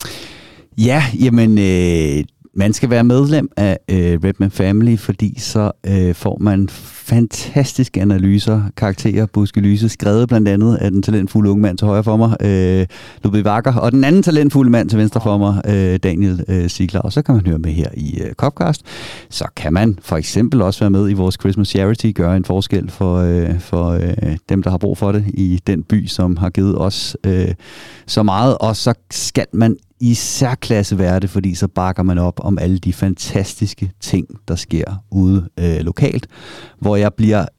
Ja, jamen, øh, man skal være medlem af øh, Redman Family, fordi så øh, får man fantastiske analyser, karakterer, buskelyse, skrevet blandt andet af den talentfulde unge mand til højre for mig, øh, Ludvig Bakker, og den anden talentfulde mand til venstre for mig, øh, Daniel øh, Sigler. Og så kan man høre med her i øh, Copcast. Så kan man for eksempel også være med i vores Christmas Charity, gøre en forskel for, øh, for øh, dem, der har brug for det i den by, som har givet os øh, så meget. Og så skal man i særklasse være det, fordi så bakker man op om alle de fantastiske ting, der sker ude øh, lokalt, hvor jeg bliver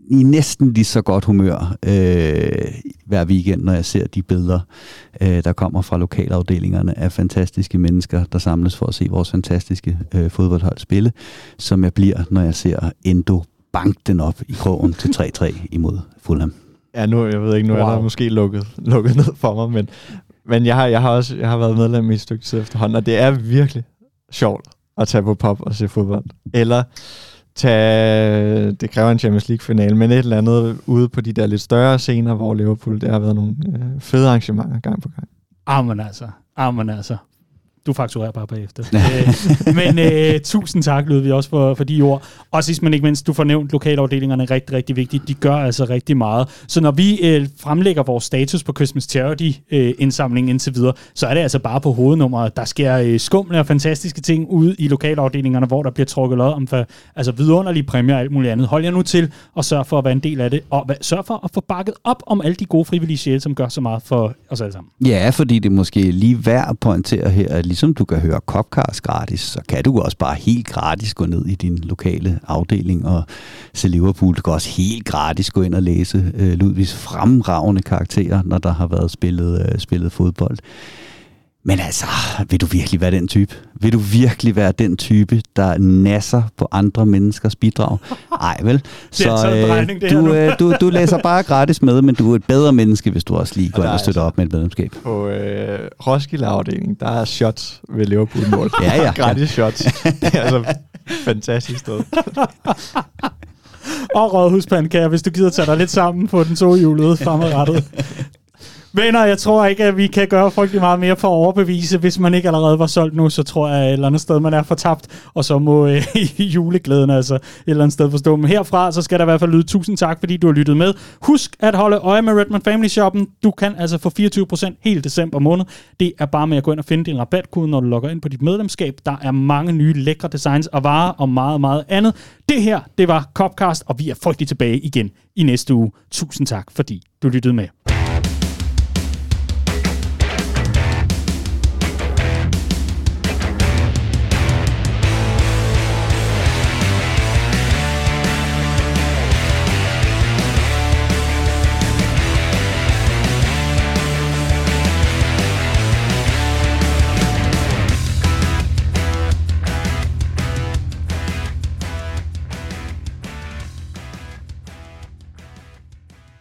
i næsten lige så godt humør øh, hver weekend, når jeg ser de billeder, øh, der kommer fra lokalafdelingerne af fantastiske mennesker, der samles for at se vores fantastiske øh, fodboldhold spille, som jeg bliver, når jeg ser Endo banke den op i krogen til tre tre imod Fulham. Ja, nu, jeg ved ikke, nu wow. er der måske lukket, lukket ned for mig, men, men jeg, har, jeg har også jeg har været medlem i et stykke tid efterhånden, og det er virkelig sjovt at tage på pop og se fodbold. Eller tage, det kræver en Champions League-finale, men et eller andet ude på de der lidt større scener, hvor Liverpool, der har været nogle øh, fede arrangementer gang på gang. Amen altså, amen altså. Du fakturerer bare bagefter. øh, men øh, tusind tak, Ludvig, også for, for de ord. Og sidst men ikke mindst, du får nævnt lokalafdelingerne rigtig, rigtig vigtigt. De gør altså rigtig meget. Så når vi øh, fremlægger vores status på Christmas Charity-indsamlingen øh, indtil videre, så er det altså bare på hovednummeret. Der sker øh, skumle og fantastiske ting ude i lokalafdelingerne, hvor der bliver trukket lod om for, altså vidunderlige præmier og alt muligt andet. Hold jer nu til og sørg for at være en del af det, og sørg for at få bakket op om alle de gode frivillige sjæle, som gør så meget for os alle sammen. Ja, fordi det er måske lige værd at pointere her, at ligesom du kan høre Copcast gratis, så kan du også bare helt gratis gå ned i din lokale afdeling og se Liverpool. Du kan også helt gratis gå ind og læse øh, Ludvigs fremragende karakterer, når der har været spillet, øh, spillet fodbold. Men altså, vil du virkelig være den type? Vil du virkelig være den type, der nasser på andre menneskers bidrag? Nej, vel? Så øh, du, øh, du, du læser bare gratis med, men du er et bedre menneske, hvis du også lige går ind og støtter op med et medlemskab. På øh, Roskilde-afdelingen, der er shots ved Liverpool-mål. Ja, ja. Gratis shots. Det er altså fantastisk sted. Og Rådhuspandekager, hvis du gider tage dig lidt sammen på den tohjulede fremadrettet. Venner, jeg tror ikke, at vi kan gøre frygtelig meget mere for at overbevise. Hvis man ikke allerede var solgt nu, så tror jeg et eller andet sted, man er fortabt. Og så må øh, juleglæden altså et eller andet sted forstå. Men herfra, så skal der i hvert fald lyde tusind tak, fordi du har lyttet med. Husk at holde øje med Redman Family Shoppen. Du kan altså få fireogtyve procent hele december måned. Det er bare med at gå ind og finde din rabatkode, når du logger ind på dit medlemskab. Der er mange nye lækre designs og varer og meget, meget andet. Det her, det var Copcast, og vi er frygtelig tilbage igen i næste uge. Tusind tak, fordi du lyttede med.